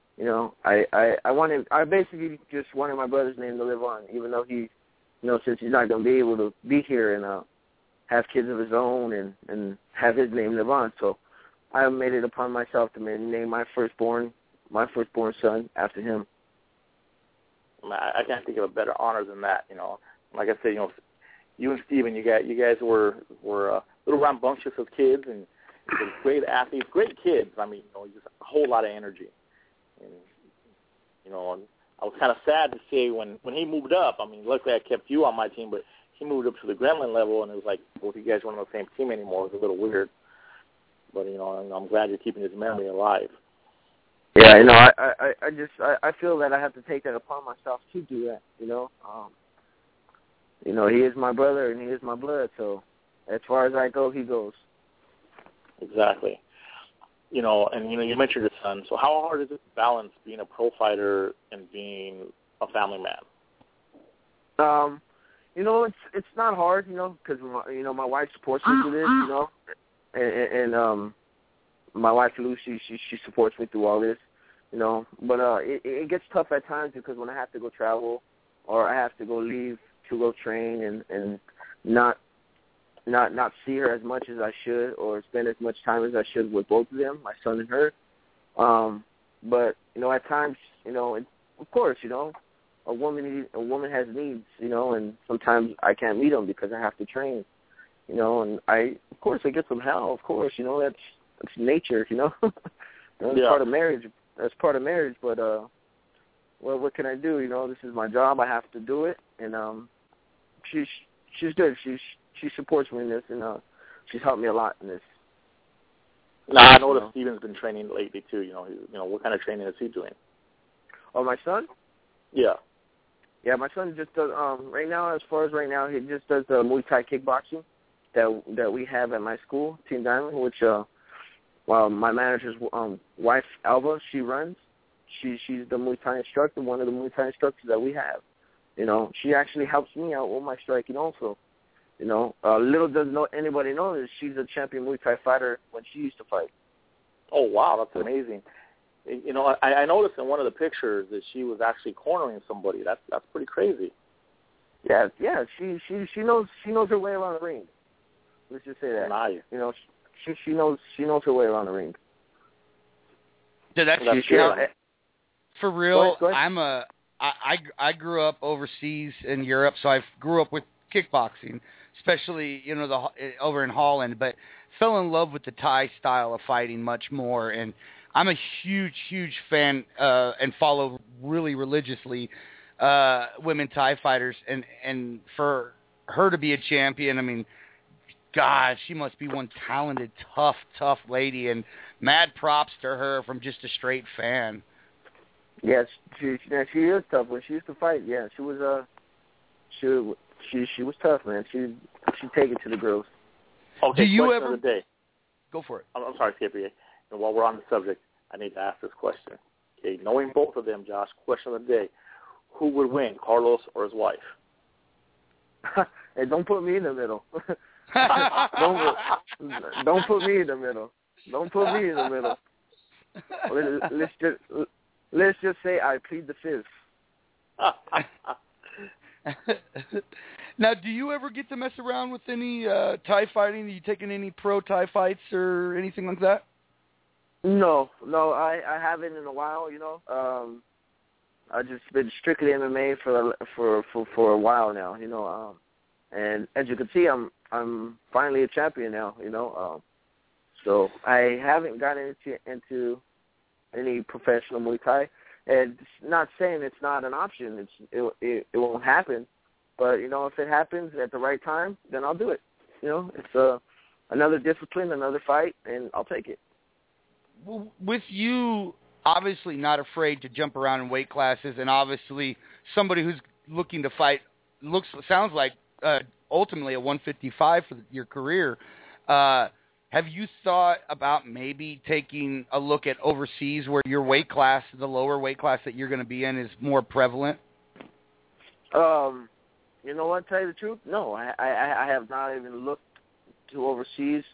I basically just wanted my brother's name to live on, even though he, since he's not going to be able to be here and have kids of his own and have his name live on. So I made it upon myself to name my firstborn son after him. I can't think of a better honor than that. Like I said, you and Steven, you guys were a little rambunctious as kids and great athletes, great kids. I mean, just a whole lot of energy. And I was kind of sad to see when he moved up. I mean, luckily I kept you on my team, but he moved up to the Gremlin level, and it was like both you guys weren't on the same team anymore. It was a little weird. But, I'm glad you're keeping his memory alive. Yeah, I feel that I have to take that upon myself to do that, he is my brother and he is my blood, so as far as I go, he goes. Exactly. You mentioned your son, so how hard is it to balance being a pro fighter and being a family man? You know, it's not hard, you know, because my wife supports me through this, you know, and my wife Lou, she supports me through all this, you know. But it gets tough at times because when I have to go travel or I have to go leave to go train and not see her as much as I should or spend as much time as I should with both of them, my son and her. But you know, at times, you know, of course, you know, a woman has needs, you know, and sometimes I can't meet them because I have to train, you know, and I get some hell, of course, you know, that's nature, you know. That's part of marriage. That's part of marriage, but well, what can I do? You know, this is my job. I have to do it, and she's good. She supports me in this, and she's helped me a lot in this. Now I know that Steven's been training lately too. You know, what kind of training is he doing? Oh, my son? Yeah. Yeah, my son just does. Right now, he just does the Muay Thai kickboxing that we have at my school, Team Diamond, which my manager's wife, Alva, she runs. She's the Muay Thai instructor, one of the Muay Thai instructors that we have. You know, she actually helps me out with my striking also. You know, little does anybody know that she's a champion Muay Thai fighter when she used to fight. Oh, wow, that's amazing. You know, I noticed in one of the pictures that she was actually cornering somebody. That's pretty crazy. Yeah, she knows her way around the ring. Let's just say that. Nice. You know, she knows her way around the ring. Dude, that's for real. Go ahead. I grew up overseas in Europe, so I grew up with kickboxing, especially over in Holland. But fell in love with the Thai style of fighting much more, and I'm a huge fan and follow really religiously women Thai fighters, and for her to be a champion, I mean, God, she must be one talented, tough lady, and mad props to her from just a straight fan. Yes, she is tough. When she used to fight, yeah, she was she was tough, man. She'd take it to the girls. Okay, do you question ever of the day. Go for it? I'm sorry, Skippy. And while we're on the subject, I need to ask this question. Okay, knowing both of them, Josh, question of the day: who would win, Carlos or his wife? Hey, don't put me in the middle. Don't put me in the middle. Don't put me in the middle. Let's just say I plead the fifth. Now, do you ever get to mess around with any Thai fighting? Are you taking any pro Thai fights or anything like that? No, I haven't in a while. You know, I've just been strictly MMA for a while now. You know, and as you can see, I'm finally a champion now. You know, so I haven't gotten into any professional Muay Thai, and not saying it's not an option. It won't happen, but you know, if it happens at the right time, then I'll do it. You know, it's another discipline, another fight, and I'll take it. With you, obviously not afraid to jump around in weight classes, and obviously somebody who's looking to fight sounds like ultimately a 155 for your career. Have you thought about maybe taking a look at overseas where your weight class, the lower weight class that you're going to be in, is more prevalent? You know what, to tell you the truth? No, I have not even looked to overseas.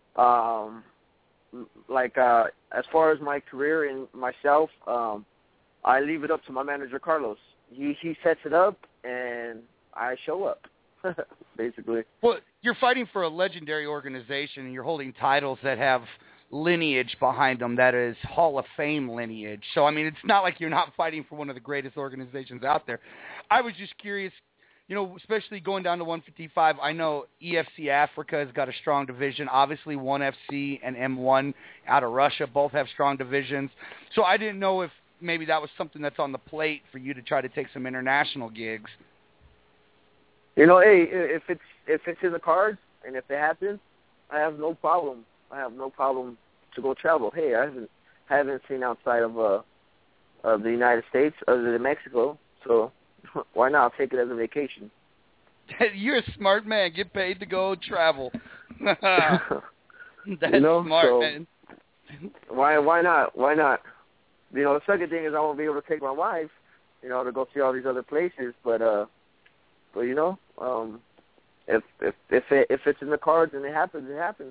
As far as my career and myself, I leave it up to my manager, Carlos. He sets it up, and I show up, basically. Well, you're fighting for a legendary organization, and you're holding titles that have lineage behind them that is Hall of Fame lineage. So, I mean, it's not like you're not fighting for one of the greatest organizations out there. I was just curious, you know, especially going down to 155, I know EFC Africa has got a strong division. Obviously, 1FC and M1 out of Russia both have strong divisions. So I didn't know if maybe that was something that's on the plate for you to try to take some international gigs. You know, hey, if it's in the cards and if it happens, I have no problem. I have no problem to go travel. Hey, I haven't seen outside of the United States other than Mexico, so why not? I'll take it as a vacation. You're a smart man. Get paid to go travel. That's you know, smart, so man. Why not? Why not? You know, the second thing is I won't be able to take my wife, you know, to go see all these other places, but But if it's in the cards and it happens, it happens.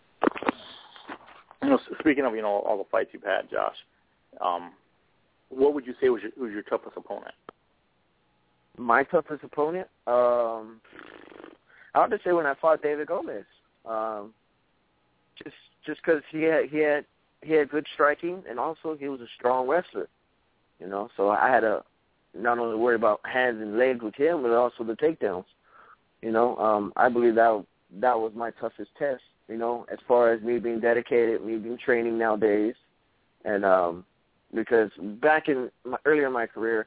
Speaking of all the fights you've had, Josh, what would you say was your toughest opponent? My toughest opponent, I would have to say when I fought David Gomez, just because he had good striking and also he was a strong wrestler, So I had to not only worry about hands and legs with him, but also the takedowns. I believe that was my toughest test. As far as me being dedicated, me being training nowadays, and because back earlier in my career,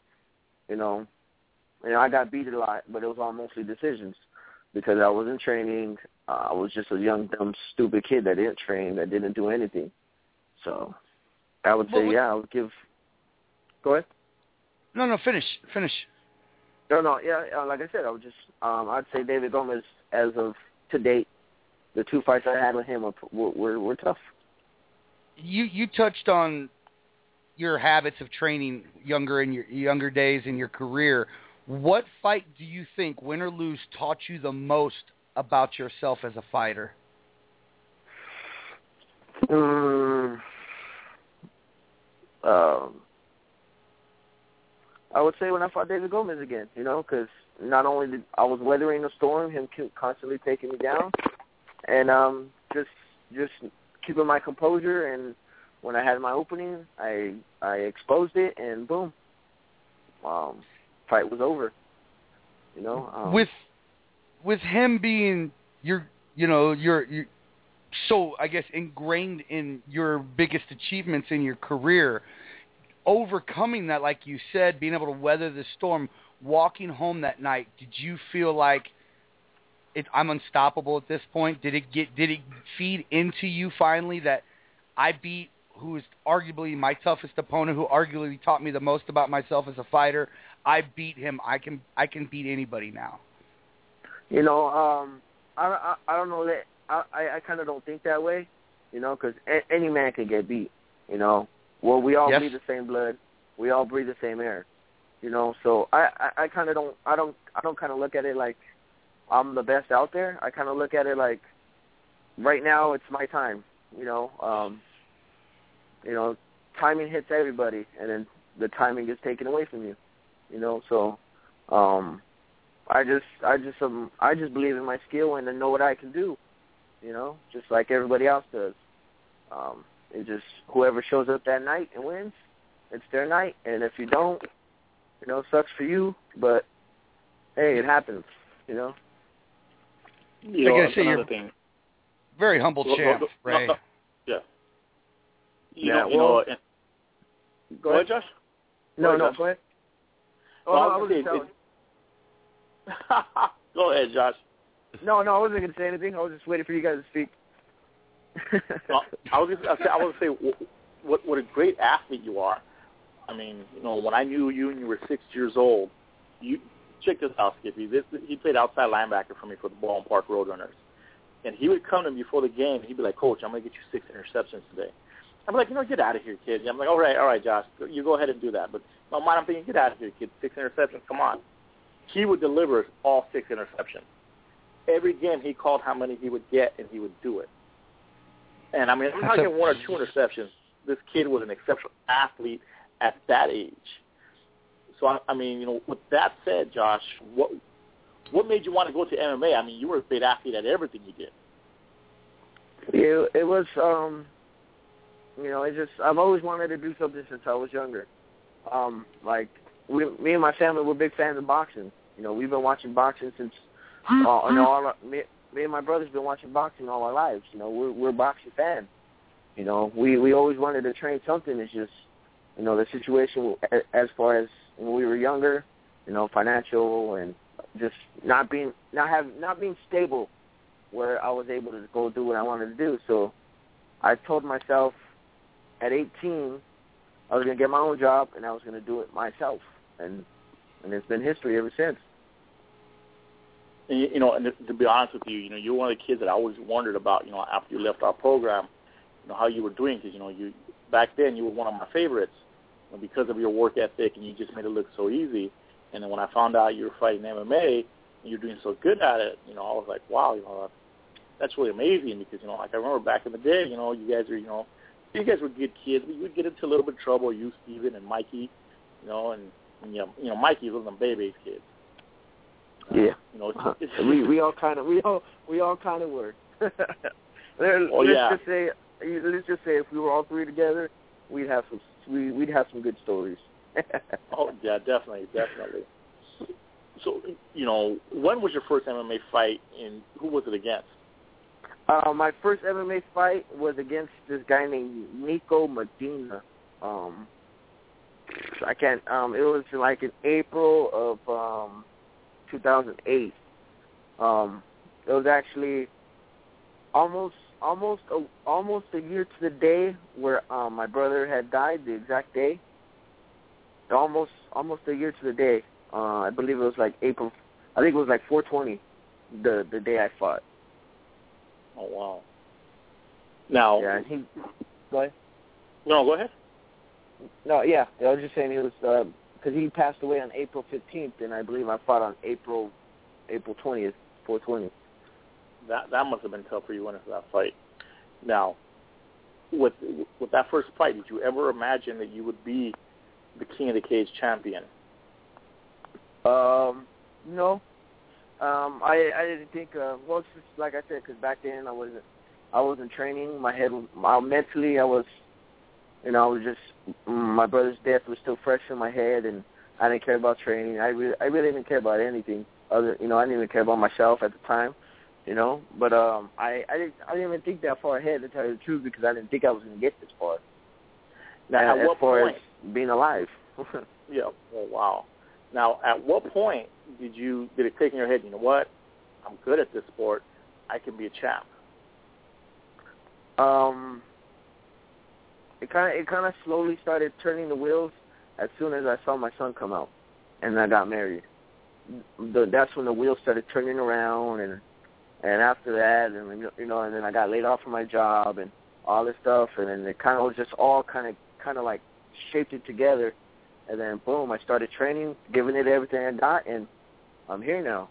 I got beat a lot, but it was all mostly decisions because I wasn't training. I was just a young, dumb, stupid kid that didn't train, that didn't do anything. So I would say, I would give. Go ahead. No, finish. No, yeah, like I said, I would just, I'd say David Gomez, as of to date, the 2 fights I had with him were tough. You touched on your habits of training in your younger days in your career. What fight do you think, win or lose, taught you the most about yourself as a fighter? I would say when I fought David Gomez again, because not only did I was weathering the storm, him constantly taking me down, and just keeping my composure. And when I had my opening, I exposed it, and boom, fight was over. With him being your so I guess ingrained in your biggest achievements in your career, overcoming that, like you said, being able to weather the storm, walking home that night, did you feel like I'm unstoppable at this point? Did it feed into you finally that I beat who is arguably my toughest opponent, who arguably taught me the most about myself as a fighter? I beat him. I can beat anybody now. I don't know that I kind of don't think that way, because any man can get beat, Well, we all bleed the same blood. We all breathe the same air, So I kind of don't. I don't kind of look at it like I'm the best out there. I kind of look at it like right now it's my time. Timing hits everybody, and then the timing gets taken away from you. So I just believe in my skill and I know what I can do. Just like everybody else does. It's just whoever shows up that night and wins, it's their night. And if you don't, sucks for you. But hey, it happens. I gotta say, you're very humble champ, Ray. Yeah. Go ahead, Josh. No, go ahead. Go ahead, Josh. No, I wasn't going to say anything. I was just waiting for you guys to speak. I was going to say what a great athlete you are. I mean, when I knew you and you were 6 years old, you check this out, Skippy. He played outside linebacker for me for the Baldwin Park Roadrunners. And he would come to me before the game, and he'd be like, Coach, I'm going to get you 6 interceptions today. I'm like, get out of here, kid. I'm like, all right, Josh, you go ahead and do that. But in my mind, I'm thinking, get out of here, kid. 6 interceptions, come on. He would deliver all 6 interceptions. Every game he called how many he would get, and he would do it. And, I mean, I'm not getting 1 or 2 interceptions. This kid was an exceptional athlete at that age. So, I mean, with that said, Josh, what made you want to go to MMA? I mean, you were a great athlete at everything you did. It was, I've always wanted to do something since I was younger. Me and my family were big fans of boxing. We've been watching boxing since, me and my brother's been watching boxing all our lives. We're boxing fans. We always wanted to train something. It's just, the situation as far as when we were younger, financial and just not being stable where I was able to go do what I wanted to do. So I told myself at 18 I was going to get my own job and I was going to do it myself. And it's been history ever since. And, and to be honest with you, you're one of the kids that I always wondered about, after you left our program, how you were doing. Because, you back then you were one of my favorites because of your work ethic and you just made it look so easy. And then when I found out you were fighting MMA, and you're doing so good at it, I was like, wow, that's really amazing because, like I remember back in the day, you guys are, you guys were good kids. We would get into a little bit of trouble, you, Steven, and Mikey, and Mikey's one of them Baby's kids. Yeah. We all kind of were. Let's just say if we were all three together, we'd have some good stories. Oh yeah, definitely. So, when was your first MMA fight, and who was it against? My first MMA fight was against this guy named Nico Medina. It was like in April of 2008. It was actually almost a year to the day where my brother had died, the exact day. Almost a year to the day. I believe it was like April. I think it was like 4/20, the day I fought. Oh wow! Now, yeah, go ahead. No, go ahead. No, yeah, I was just saying he was because he passed away on April 15th, and I believe I fought on April 20th, 4/20. That must have been tough for you into that fight. Now, with that first fight, did you ever imagine that you would be the King of the Cage champion? No. I didn't think. Well, it's just like I said, because back then I wasn't training. My head, mentally, I was just my brother's death was still fresh in my head, and I didn't care about training. I really didn't care about anything other. I didn't even care about myself at the time. But I didn't even think that far ahead, to tell you the truth, because I didn't think I was going to get this far. Now, at what point? As being alive. Yeah. Oh, wow. Now, at what point did it click in your head? You know what? I'm good at this sport. I can be a champ. It kind of slowly started turning the wheels as soon as I saw my son come out, and I got married. That's when the wheels started turning around, and after that, and then I got laid off from my job and all this stuff, and then it kind of was just all kind of like shaped it together, and then boom, I started training, giving it everything I got, and I'm here now.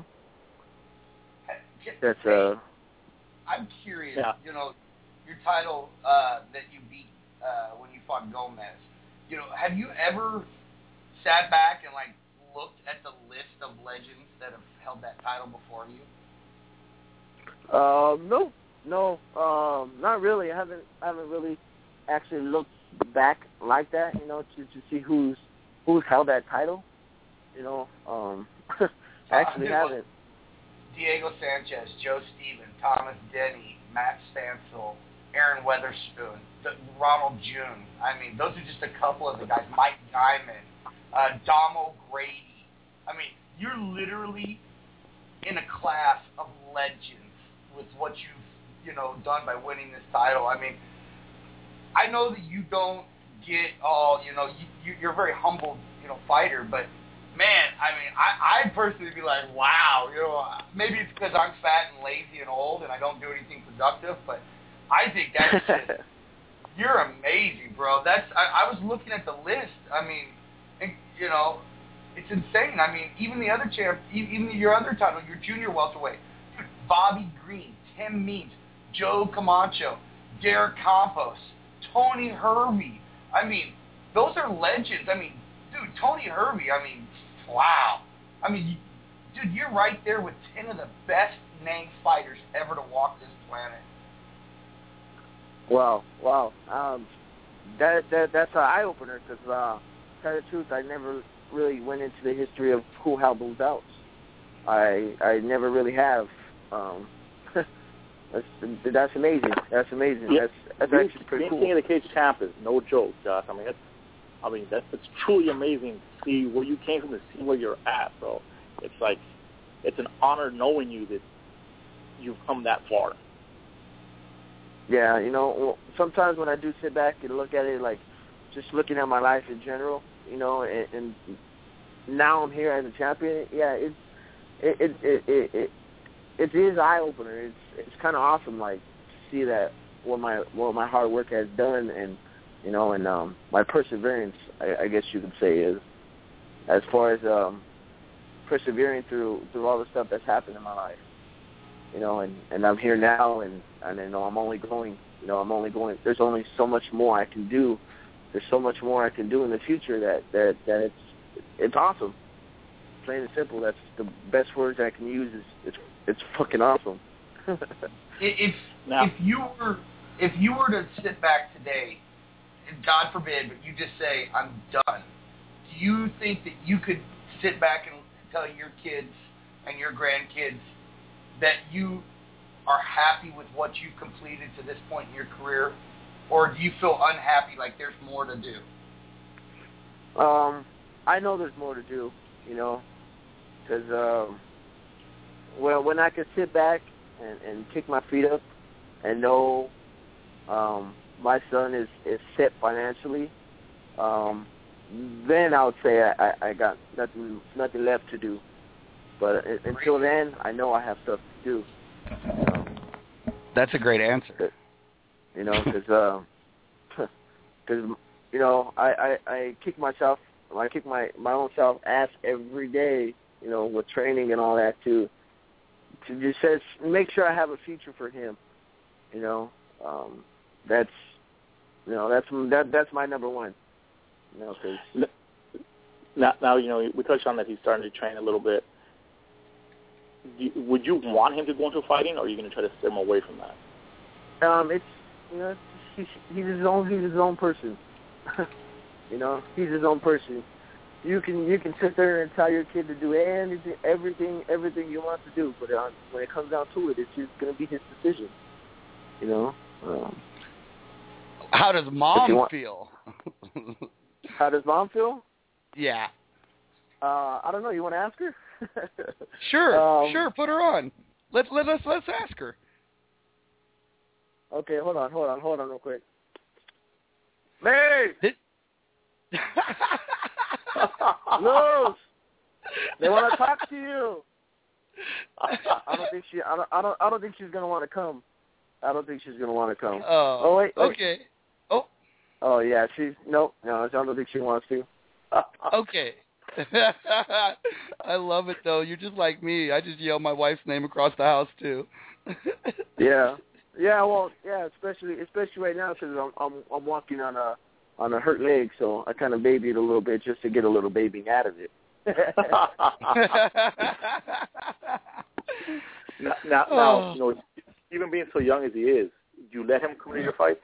That's I'm curious. Yeah. Your title that you beat when you fought Gomez. Have you ever sat back and looked at the list of legends that have held that title before you? No, not really. I haven't really actually looked back like that, to see who's held that title. I actually haven't. Diego Sanchez, Joe Stevens, Thomas Denny, Matt Stansel, Aaron Weatherspoon, Ronald June. I mean, those are just a couple of the guys. Mike Diamond, Dom O'Grady. I mean, you're literally in a class of legends with what you've, done by winning this title. I mean, I know that you don't get all, you're a very humble, fighter, but man, I mean, I personally be like, wow, maybe it's because I'm fat and lazy and old and I don't do anything productive, but I think that's just, you're amazing, bro. I was looking at the list. I mean, it's insane. I mean, even the other even your other title, your junior welterweight, dude, Bobby Green, Tim Means, Joe Camacho, Derek Campos, Tony Hervey. I mean, those are legends. I mean, dude, Tony Hervey, I mean, wow. I mean, dude, you're right there with 10 of the best named fighters ever to walk this planet. Wow. That's an eye-opener because, to tell you the truth, I never really went into the history of who held those belts. I never really have. That's amazing. That's amazing. Yeah. That's actually pretty cool. Being King of the Cage champ is no joke, Josh. I mean, that's truly amazing to see where you came from, to see where you're at, bro. It's like, it's an honor knowing you that you've come that far. Yeah, sometimes when I do sit back and look at it, like just looking at my life in general, and now I'm here as a champion. Yeah, it is eye opener. It's kind of awesome, like to see that what my hard work has done, and my perseverance, I guess you could say, is as far as persevering through all the stuff that's happened in my life. You know, and I'm here now, and you know, I'm only going. You know, I'm only going. There's only so much more I can do. There's so much more I can do in the future that it's awesome. Plain and simple. That's the best words I can use. Is it's fucking awesome. If you were to sit back today, and God forbid, but you just say I'm done, do you think that you could sit back and tell your kids and your grandkids that you are happy with what you've completed to this point in your career, or do you feel unhappy, like there's more to do? I know there's more to do, you know, because when I can sit back and kick my feet up and know my son is set financially, then I would say I got nothing left to do. But until then, I know I have stuff to do. That's a great answer. You know, because you know, I kick myself, I kick my own self ass every day. You know, with training and all that to just make sure I have a future for him. You know, that's my number one. You know, cause now you know, we touched on that he's starting to train a little bit. Would you want him to go into fighting, or are you going to try to steer him away from that? It's, you know, he's his own person. You know, he's his own person. You can sit there and tell your kid to do everything you want to do, but when it comes down to it, it's just going to be his decision. You know. How does mom feel? How does mom feel? Yeah. I don't know. You want to ask her? Sure. Put her on. Let's ask her. Okay, hold on real quick. Mary! Luz! They want to talk to you. I don't think she's gonna want to come. I don't think she's gonna want to come. Oh wait. Okay. Oh yeah, no, I don't think she wants to. Okay. I love it though. You're just like me. I just yell my wife's name across the house too. Yeah. Well, especially right now because I'm walking on a hurt leg, so I kind of baby it a little bit just to get a little babying out of it. Now, you know, even being so young as he is, do you let him come to your fights?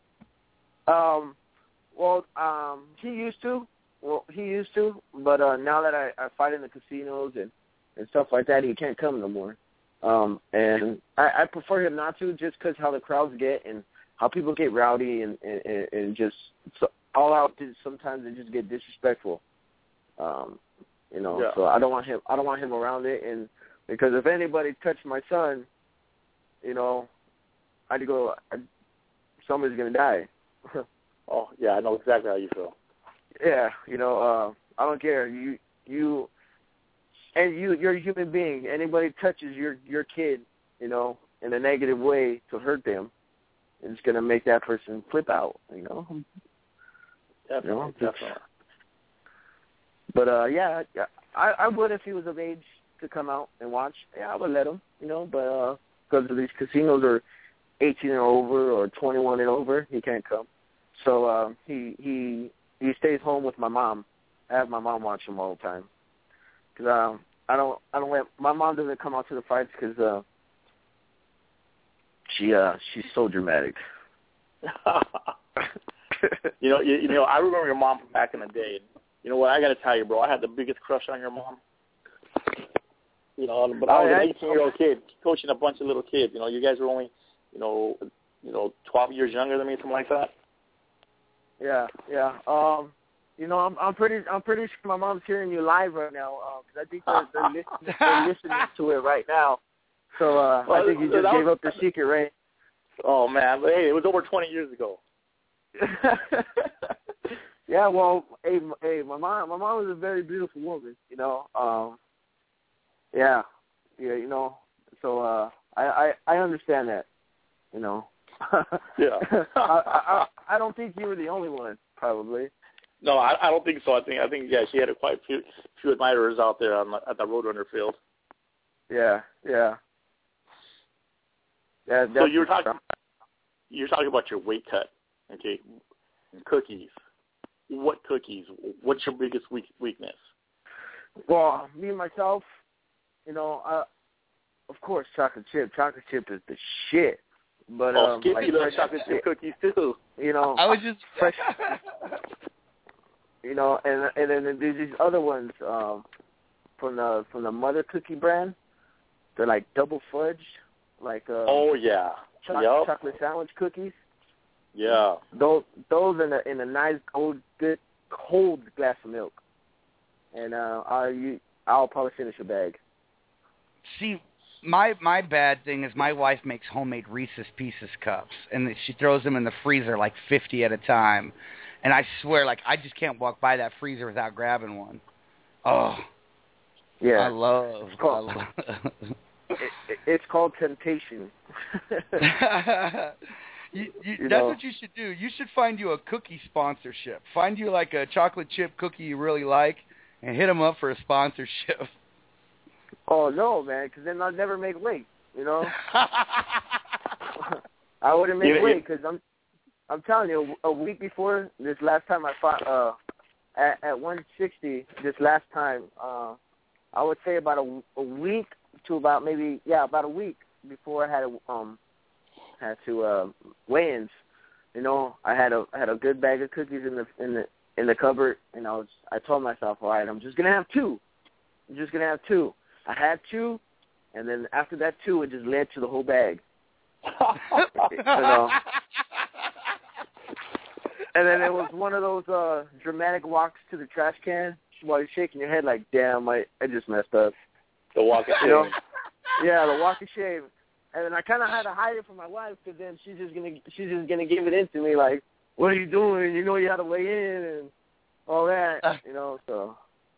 He used to. But now that I fight in the casinos and stuff like that, he can't come no more. And I prefer him not to, just because how the crowds get and how people get rowdy and just all out. Sometimes they just get disrespectful. You know, yeah. So I don't want him around it, and because if anybody touched my son, you know, somebody's gonna die. Oh yeah, I know exactly how you feel. Yeah, you know, I don't care. You're a human being. Anybody touches your kid, you know, in a negative way to hurt them, it's gonna make that person flip out, you know. Definitely. But I would if he was of age to come out and watch. Yeah, I would let him, you know. But because these casinos are 18 and over or 21 and over, he can't come. So he stays home with my mom. I have my mom watch him all the time. Because I don't let my mom doesn't come out to the fights because she's so dramatic. You know, I remember your mom from back in the day. You know what? I got to tell you, bro. I had the biggest crush on your mom. You know, but I was an 18-year-old kid coaching a bunch of little kids. You know, you guys were only, 12 years younger than me, something like that. Yeah. You know, I'm pretty sure my mom's hearing you live right now because I think they're listening to it right now. So I think you just gave up the secret, right? Oh man, but hey, it was over 20 years ago. Yeah, well, hey, my mom was a very beautiful woman, you know. Yeah, you know. So I understand that, you know. Yeah. I don't think you were the only one, probably. No, I don't think so. I think yeah, she had quite a few admirers out there at the Roadrunner field. Yeah. So you're talking about your weight cut, okay? Cookies. What cookies? What's your biggest weakness? Well, me myself, of course, chocolate chip. Chocolate chip is the shit. But Skippy loves chocolate chip cookies too. I was just fresh. And then there's these other ones from the Mother Cookie brand. They're like double fudged, like oh yeah, chocolate sandwich cookies. Yeah, those in a nice good cold glass of milk, and I'll probably finish a bag. See, my bad thing is my wife makes homemade Reese's Pieces cups, and she throws them in the freezer like 50 at a time. And I swear, like, I just can't walk by that freezer without grabbing one. Oh, yeah. I love. It's called temptation. That's what you should do. You should find you a cookie sponsorship. Find you like a chocolate chip cookie you really like, and hit them up for a sponsorship. Oh no, man, because then I'll never make weight. I wouldn't make weight because I'm telling you, a week before this last time I fought at 160, this last time, I would say about a week to about a week before I had to weigh-ins. I had a good bag of cookies in the cupboard, and I told myself, all right, I'm just gonna have two. I had two, and then after that two, it just led to the whole bag. And then it was one of those dramatic walks to the trash can while you're shaking your head like, damn, I just messed up. The walk of shame. Yeah, the walk of shame. And then I kind of had to hide it from my wife because then she's just gonna give it in to me like, what are you doing? You had to weigh in and all that, so.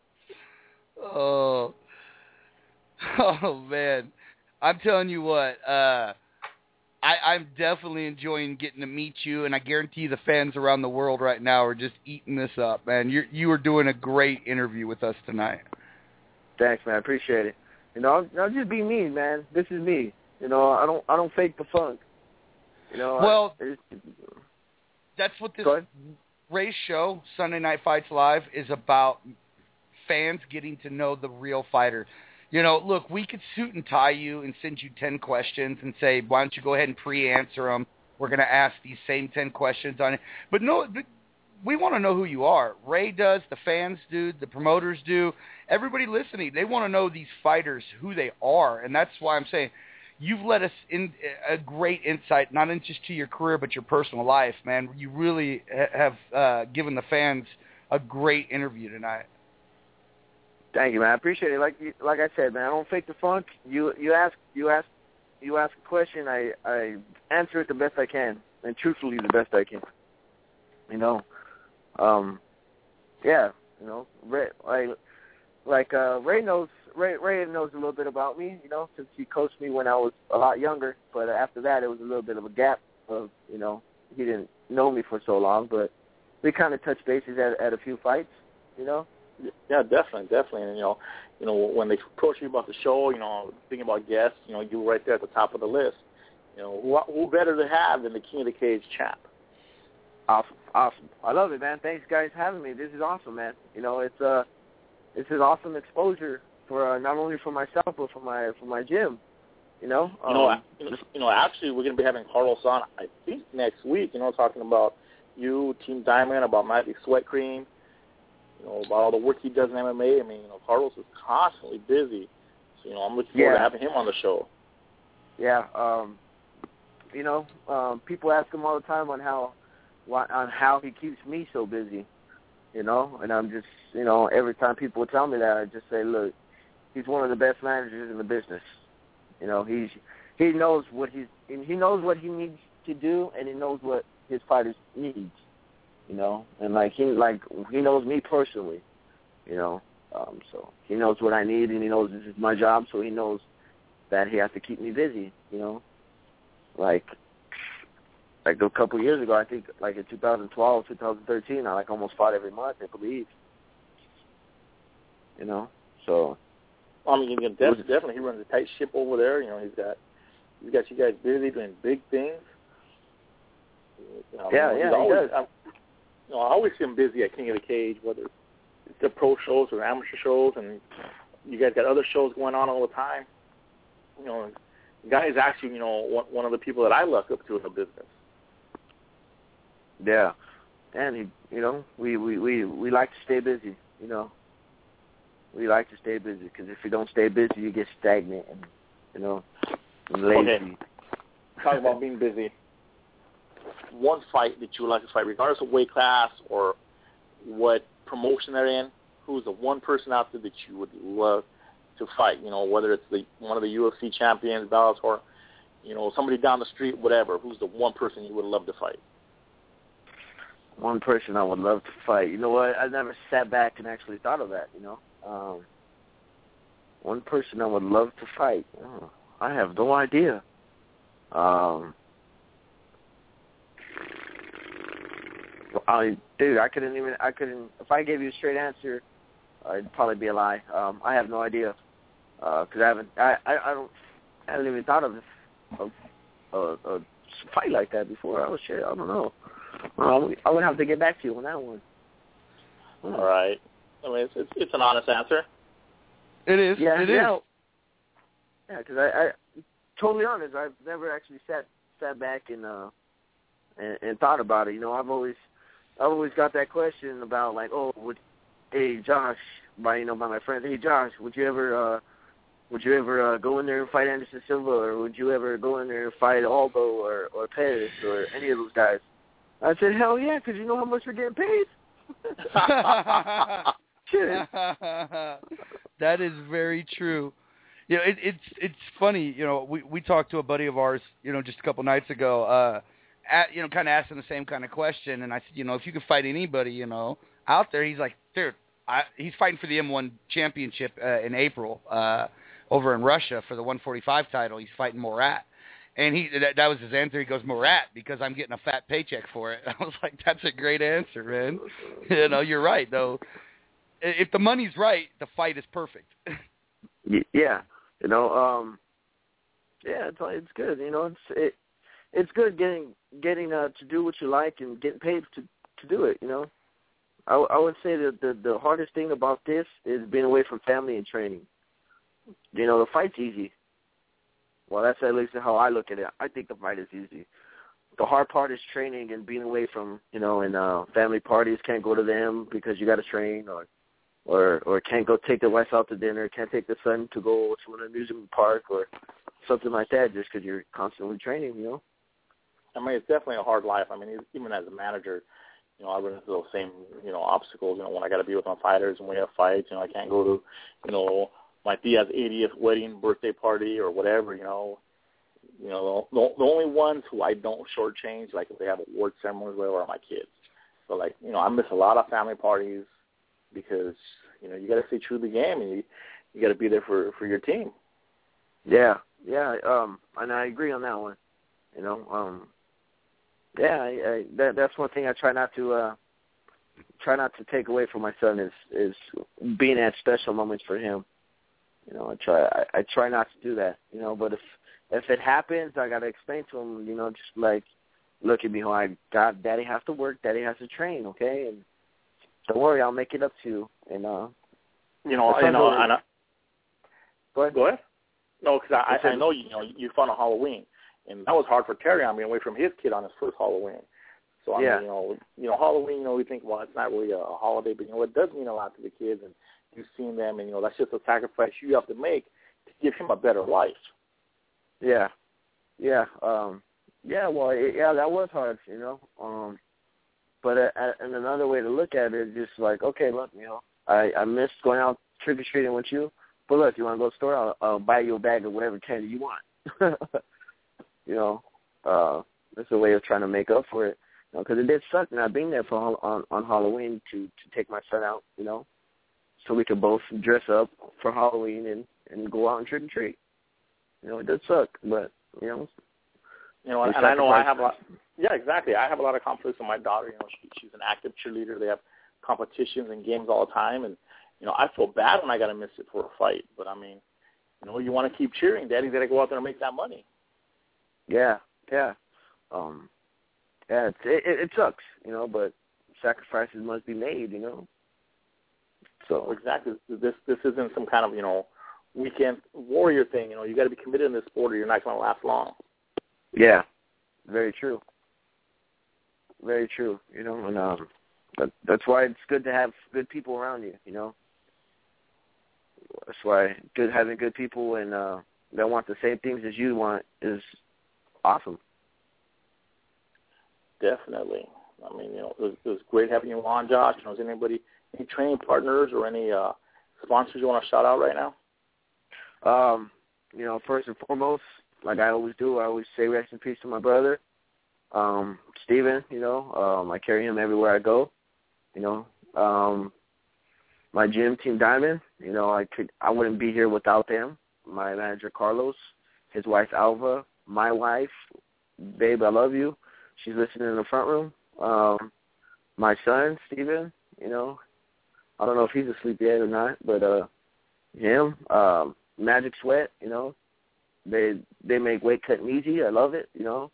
Oh man, I'm telling you what. I'm definitely enjoying getting to meet you, and I guarantee the fans around the world right now are just eating this up, man. You are doing a great interview with us tonight. Thanks, man. I appreciate it. I'll just be me, man. This is me. I don't fake the funk. Well, that's what this Ray's show, Sunday Night Fights Live, is about. Fans getting to know the real fighter. Look, we could suit and tie you and send you 10 questions and say, why don't you go ahead and pre-answer them? We're going to ask these same 10 questions on it. But no, we want to know who you are. Ray does, the fans do, the promoters do, everybody listening. They want to know these fighters, who they are. And that's why I'm saying you've let us in a great insight, not just to your career, but your personal life, man. You really have given the fans a great interview tonight. Thank you, man. I appreciate it. Like I said, man, I don't fake the funk. You ask a question, I answer it the best I can, and truthfully the best I can. Ray knows a little bit about me, since he coached me when I was a lot younger. But after that, it was a little bit of a gap of, he didn't know me for so long, but we kind of touched bases at a few fights, Yeah, definitely. And when they approach you about the show, thinking about guests, you were right there at the top of the list. Who better to have than the King of the Cage champ? Awesome. I love it, man. Thanks, guys, for having me. This is awesome, man. It's an awesome exposure for not only for myself but for my gym. Actually, we're going to be having Carlos on, I think, next week. Talking about you, Team Diamond, about Magic Sweat Cream. About all the work he does in MMA. I mean, Carlos is constantly busy. So, I'm looking forward to having him on the show. Yeah. People ask him all the time on how he keeps me so busy, and I'm just, every time people tell me that, I just say, look, he's one of the best managers in the business. He knows what he needs to do, and he knows what his fighters need. And he knows me personally, so he knows what I need, and he knows this is my job, so he knows that he has to keep me busy, like a couple years ago, I think like in 2012, 2013, I like almost fought every month, I believe. You know, so. I mean, definitely he runs a tight ship over there. You know, he's got you guys busy doing big things. You know, yeah, he does. I always see him busy at King of the Cage, whether it's the pro shows or amateur shows, and you guys got other shows going on all the time. You know, the guy is actually, you know, one of the people that I look up to in the business. Yeah, and he, you know, we like to stay busy. You know, we like to stay busy because if you don't stay busy, you get stagnant and, you know, lazy. Okay. Talking about being busy. One fight that you would like to fight, regardless of weight class or what promotion they're in, who's the one person out there that you would love to fight? You know, whether it's one of the UFC champions, Bellator, you know, somebody down the street, whatever. Who's the one person you would love to fight? One person I would love to fight. You know what? I never sat back and actually thought of that, you know. One person I would love to fight. Oh, I have no idea. I couldn't, if I gave you a straight answer, it'd probably be a lie. I have no idea. Because I haven't even thought of a fight like that before. Oh, shit, I don't know. I would have to get back to you on that one. All right. I mean, it's an honest answer. It is. Yeah, it is. Yeah, because I totally honest. I've never actually sat back and thought about it. You know, I've always got that question about like, oh, hey Josh, by my friends, hey Josh, would you ever go in there and fight Anderson Silva, or would you ever go in there and fight Aldo or Pettis or any of those guys? I said, hell yeah, because you know how much we're getting paid. Shit. That is very true. You know, it's funny. You know, we talked to a buddy of ours, you know, just a couple nights ago, kind of asking the same kind of question, and I said, you know, if you could fight anybody, you know, out there, he's like, dude, he's fighting for the M1 championship in April over in Russia for the 145 title. He's fighting Morat. And that was his answer. He goes, Morat, because I'm getting a fat paycheck for it. I was like, that's a great answer, man. You know, you're right, though. If the money's right, the fight is perfect. Yeah. You know, it's good. You know, it's good getting to do what you like and getting paid to do it, you know. I would say that the hardest thing about this is being away from family and training. You know, the fight's easy. Well, that's at least how I look at it. I think the fight is easy. The hard part is training and being away from, you know, and family parties. Can't go to them because you got to train, or can't go take the wife out to dinner. Can't take the son to go to an amusement park or something like that just because you're constantly training, you know. I mean, it's definitely a hard life. I mean, even as a manager, you know, I run into those same, you know, obstacles. You know, when I got to be with my fighters and we have fights, you know, I can't go to, you know, my Diaz 80th wedding, birthday party, or whatever. You know, the only ones who I don't shortchange, like if they have award ceremonies, whatever, are my kids. So, like, you know, I miss a lot of family parties because, you know, you got to stay true to the game and you got to be there for your team. Yeah, and I agree on that one. You know, that's one thing I try not to take away from my son is being at special moments for him. You know, I try not to do that. You know, but if it happens, I gotta explain to him. You know, just like, look at me, Daddy has to work, Daddy has to train, okay, and don't worry, I'll make it up to you. And you know, I know. Go ahead. No, because I know you fought on Halloween. And that was hard for Terry. I mean, away from his kid on his first Halloween. So I mean, you know, Halloween. You know, we think, well, it's not really a holiday, but you know, it does mean a lot to the kids, and you've seen them, and you know, that's just a sacrifice you have to make to give him a better life. Yeah. Well, that was hard, you know. But and another way to look at it is just like, okay, look, you know, I missed going out trick or treating with you, but look, you want to go to the store? I'll buy you a bag of whatever candy you want. You know, it's a way of trying to make up for it. You know, because it did suck not being there on Halloween to take my son out, you know, so we could both dress up for Halloween and go out and trick and treat. You know, it did suck, but, you know, You know, and I know I have a lot. Yeah, exactly. I have a lot of confidence in my daughter. You know, she's an active cheerleader. They have competitions and games all the time, and you know, I feel bad when I got to miss it for a fight. But I mean, you know, you want to keep cheering. Daddy's got to go out there and make that money. Yeah. It sucks, you know, but sacrifices must be made, you know. So exactly, this isn't some kind of, you know, weekend warrior thing. You know, you got to be committed in this sport, or you're not going to last long. Yeah, very true. Very true. You know, and that's why it's good to have good people around you. You know, that's why having good people and that want the same things as you want is awesome. Definitely. I mean, you know, it was great having you on, Josh. You know, is anybody, any training partners or any sponsors you want to shout out right now? You know, first and foremost, like I always do, I always say rest in peace to my brother, Steven. You know, I carry him everywhere I go. You know, my gym, Team Diamond. You know, I wouldn't be here without them. My manager, Carlos, his wife, Alva, my wife, babe, I love you. She's listening in the front room. My son, Steven, you know, I don't know if he's asleep yet or not, but him, Magic Sweat, you know, they make weight cutting easy. I love it, you know.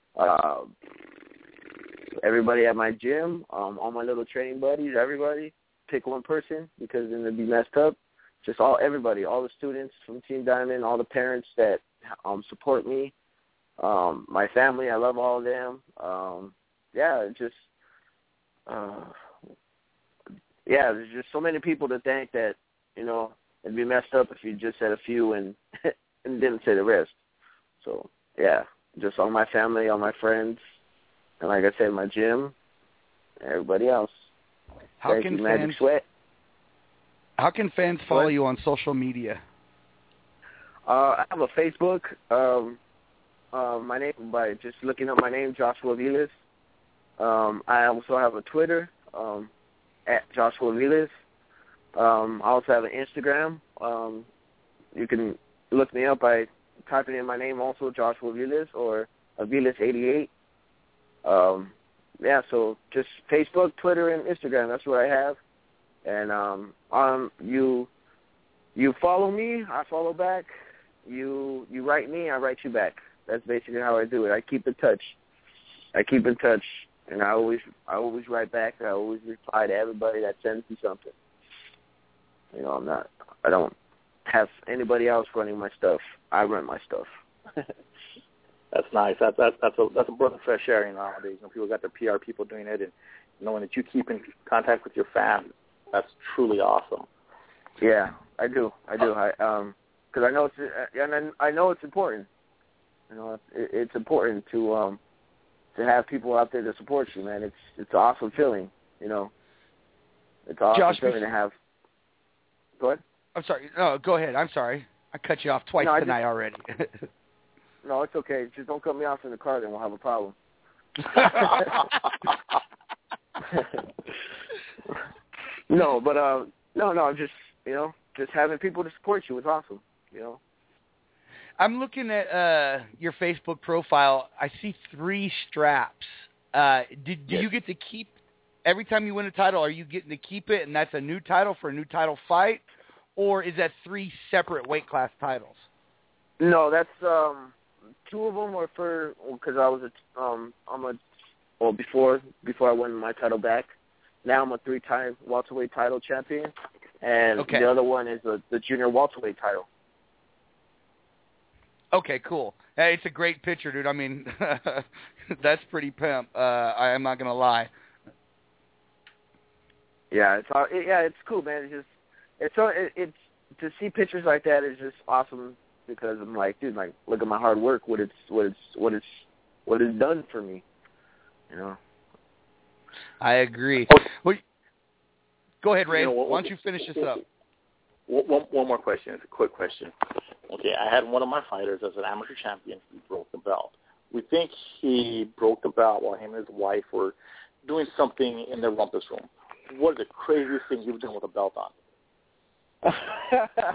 Everybody at my gym, all my little training buddies, everybody, pick one person because then it'd be messed up. Just everybody, all the students from Team Diamond, all the parents that support me. My family, I love all of them. There's just so many people to thank that, you know, it'd be messed up if you just said a few and and didn't say the rest. So, yeah, just all my family, all my friends, and like I said, my gym, everybody else. How can fans follow you on social media? I have a Facebook. My name, by just looking up my name, Joshua Vilas. I also have a Twitter, at Joshua Vilas. I also have an Instagram. You can look me up by typing in my name also, Joshua Vilas, or Vilas88. So just Facebook, Twitter, and Instagram. That's what I have. And you follow me, I follow back. You write me, I write you back. That's basically how I do it. I keep in touch, and I always write back. I always reply to everybody that sends me something. You know, I don't have anybody else running my stuff. I run my stuff. That's nice. That's a breath of fresh air nowadays. You know, people got their PR people doing it, and knowing that you keep in contact with your fans, that's truly awesome. Yeah, I do. Because I know it's important. You know, it's important to have people out there to support you, man. It's an awesome feeling. You know, it's an awesome feeling to have. Go ahead. I'm sorry. No, go ahead. I'm sorry. I cut you off twice tonight already. No, it's okay. Just don't cut me off in the car, then we'll have a problem. No, but just, you know, just having people to support you is awesome, you know. I'm looking at your Facebook profile. I see 3 straps. Do you get to keep every time you win a title? Are you getting to keep it, and that's a new title for a new title fight, or is that 3 separate weight class titles? No, that's 2 of them were for because I was before I won my title back. Now I'm a 3-time welterweight title champion, and the other one is the junior welterweight title. Okay, cool. Hey, it's a great picture, dude. I mean, that's pretty pimp. I'm not gonna lie. Yeah, it's cool, man. It's to see pictures like that is just awesome because I'm like, dude, like look at my hard work, what it's done for me, you know. I agree. Well, go ahead, Ray. Why don't you finish this up? One more question. It's a quick question. Okay, I had one of my fighters as an amateur champion who broke the belt. We think he broke the belt while him and his wife were doing something in their rumpus room. What is the craziest thing you've done with a belt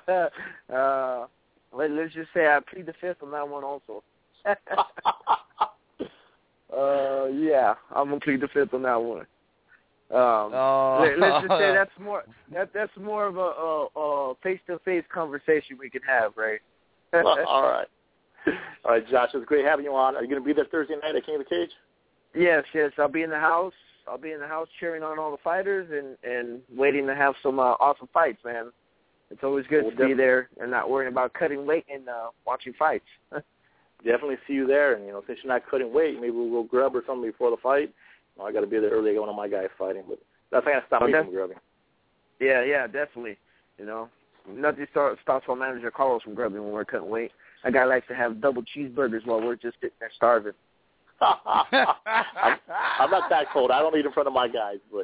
on? Let's just say I plead the fifth on that one also. Yeah, I'm gonna plead the fifth on that one. Let's just say that's more of a face-to-face conversation we can have, right? All right, Josh. It's great having you on. Are you going to be there Thursday night at King of the Cage? Yes. I'll be in the house. I'll be in the house cheering on all the fighters and waiting to have some awesome fights, man. It's always good to be there and not worrying about cutting weight and watching fights. Definitely see you there. And, since you're not cutting weight, maybe we'll go grub or something before the fight. I got to be there early. I got one of my guys fighting, but that's not going to stop me from grubbing. Yeah, definitely. Nothing stops our manager Carlos from grubbing when we're cutting weight. A guy likes to have double cheeseburgers while we're just sitting there starving. I'm not that cold. I don't eat in front of my guys, but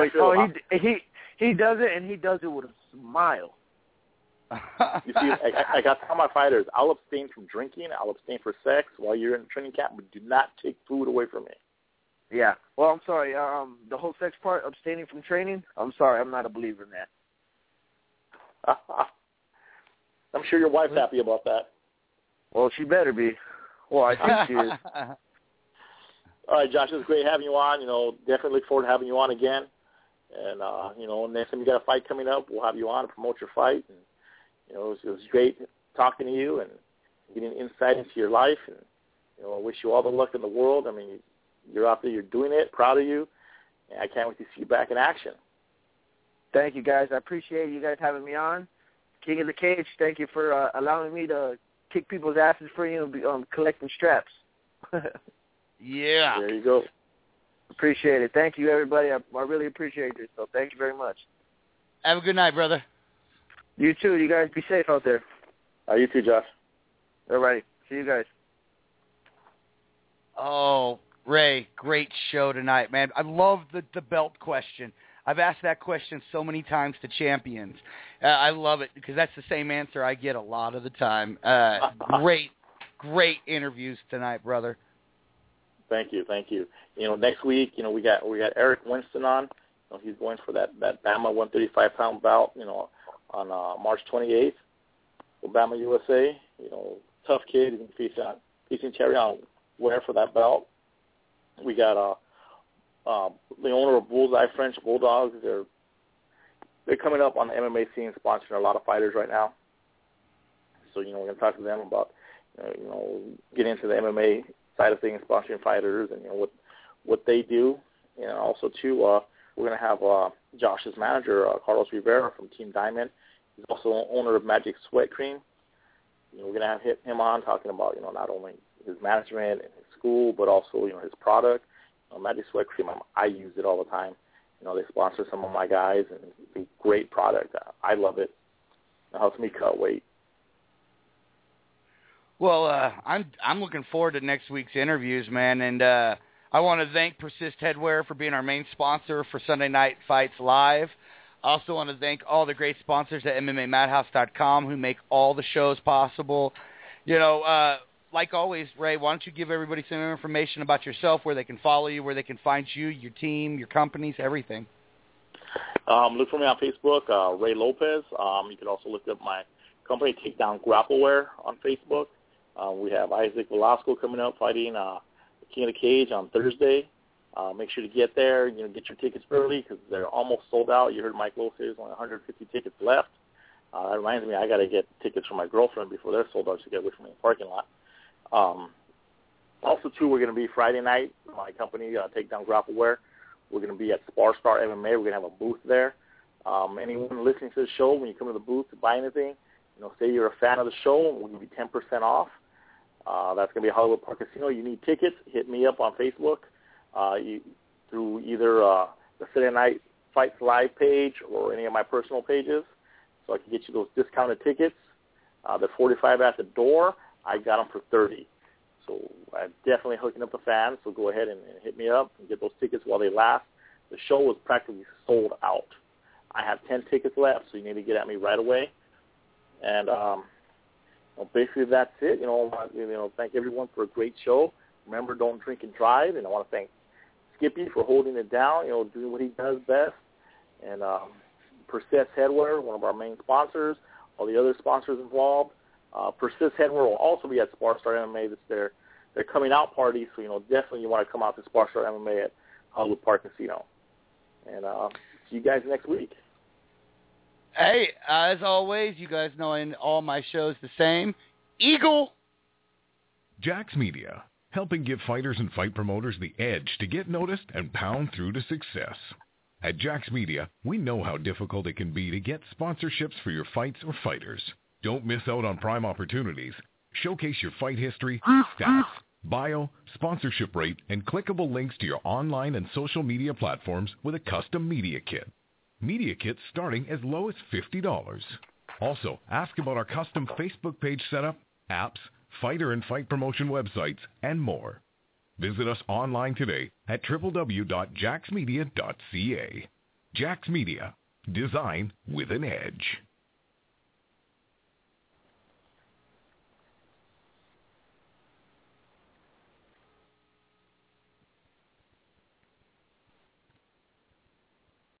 he does it, and he does it with a smile. You see, I got to tell my fighters, I'll abstain from drinking, I'll abstain for sex while you're in training camp, but do not take food away from me. Yeah. Well, I'm sorry. The whole sex part, abstaining from training, I'm sorry. I'm not a believer in that. I'm sure your wife's happy about that. Well, she better be. Well, I think she is. All right, Josh, it's great having you on. Definitely look forward to having you on again. And, next time you got a fight coming up, we'll have you on to promote your fight. And, it was great talking to you and getting insight into your life. And, I wish you all the luck in the world. I mean, you're out there, you're doing it, proud of you. And I can't wait to see you back in action. Thank you, guys. I appreciate you guys having me on. King of the Cage, thank you for allowing me to kick people's asses for you and be collecting straps. Yeah. There you go. Appreciate it. Thank you, everybody. I really appreciate it. So thank you very much. Have a good night, brother. You too. You guys be safe out there. You too, Josh. All righty. See you guys. Oh, Ray, great show tonight, man. I love the belt question. I've asked that question so many times to champions. I love it because that's the same answer I get a lot of the time. Great interviews tonight, brother. Thank you. Next week, we got Eric Winston on. He's going for that Bama 135-pound bout, on March 28th for Bama USA. Tough kid. He's facing Terrion Ware for that belt. We got the owner of Bullseye French Bulldogs. They're coming up on the MMA scene, sponsoring a lot of fighters right now. So we're going to talk to them about getting into the MMA side of things, sponsoring fighters, and what they do. And also too, we're going to have Josh's manager, Carlos Rivera from Team Diamond. He's also owner of Magic Sweat Cream. We're going to have him on talking about not only his management and his school, but also his product. Magic Sweat Cream, I use it all the time. They sponsor some of my guys, and it's a great product. I love it. It helps me cut weight. Well, I'm looking forward to next week's interviews, man, and I want to thank Persist Headwear for being our main sponsor for Sunday Night Fights Live. I also want to thank all the great sponsors at MMAMadhouse.com who make all the shows possible. Like always, Ray, why don't you give everybody some information about yourself, where they can follow you, where they can find you, your team, your companies, everything. Look for me on Facebook, Ray Lopez. You can also look up my company, Takedown Grappleware, on Facebook. We have Isaac Velasco coming up fighting King of the Cage on Thursday. Make sure to get there. Get your tickets early because they're almost sold out. You heard Mike Lowe say there's only 150 tickets left. That reminds me, I got to get tickets for my girlfriend before they're sold out to get away from me in the parking lot. Also, too, we're going to be Friday night, my company, Takedown Grappleware. We're going to be at Spar Star MMA. We're going to have a booth there. Anyone listening to the show, when you come to the booth to buy anything, say you're a fan of the show, we'll give you 10% off. That's going to be Hollywood Park Casino. You need tickets, hit me up on Facebook through either the Saturday Night Fights Live page or any of my personal pages, so I can get you those discounted tickets. They're $45 at the door. I got them for $30. So I'm definitely hooking up the fans, so go ahead and hit me up and get those tickets while they last. The show was practically sold out. I have 10 tickets left, so you need to get at me right away. And basically that's it. Thank everyone for a great show. Remember, don't drink and drive. And I want to thank Skippy for holding it down, doing what he does best. And Persist Headwear, one of our main sponsors, all the other sponsors involved. Persist Headwear will also be at Spar Star MMA. That's They're coming out parties, so definitely you want to come out to Spark Star MMA at Hollywood Park Casino. And see you guys next week. Hey, as always, you guys know in all my shows the same. Eagle. Jax Media, helping give fighters and fight promoters the edge to get noticed and pound through to success. At Jax Media, we know how difficult it can be to get sponsorships for your fights or fighters. Don't miss out on prime opportunities. Showcase your fight history, stats, bio, sponsorship rate, and clickable links to your online and social media platforms with a custom media kit. Media kits starting as low as $50. Also, ask about our custom Facebook page setup, apps, fighter and fight promotion websites, and more. Visit us online today at www.jaxmedia.ca. Jax Media. Design with an edge.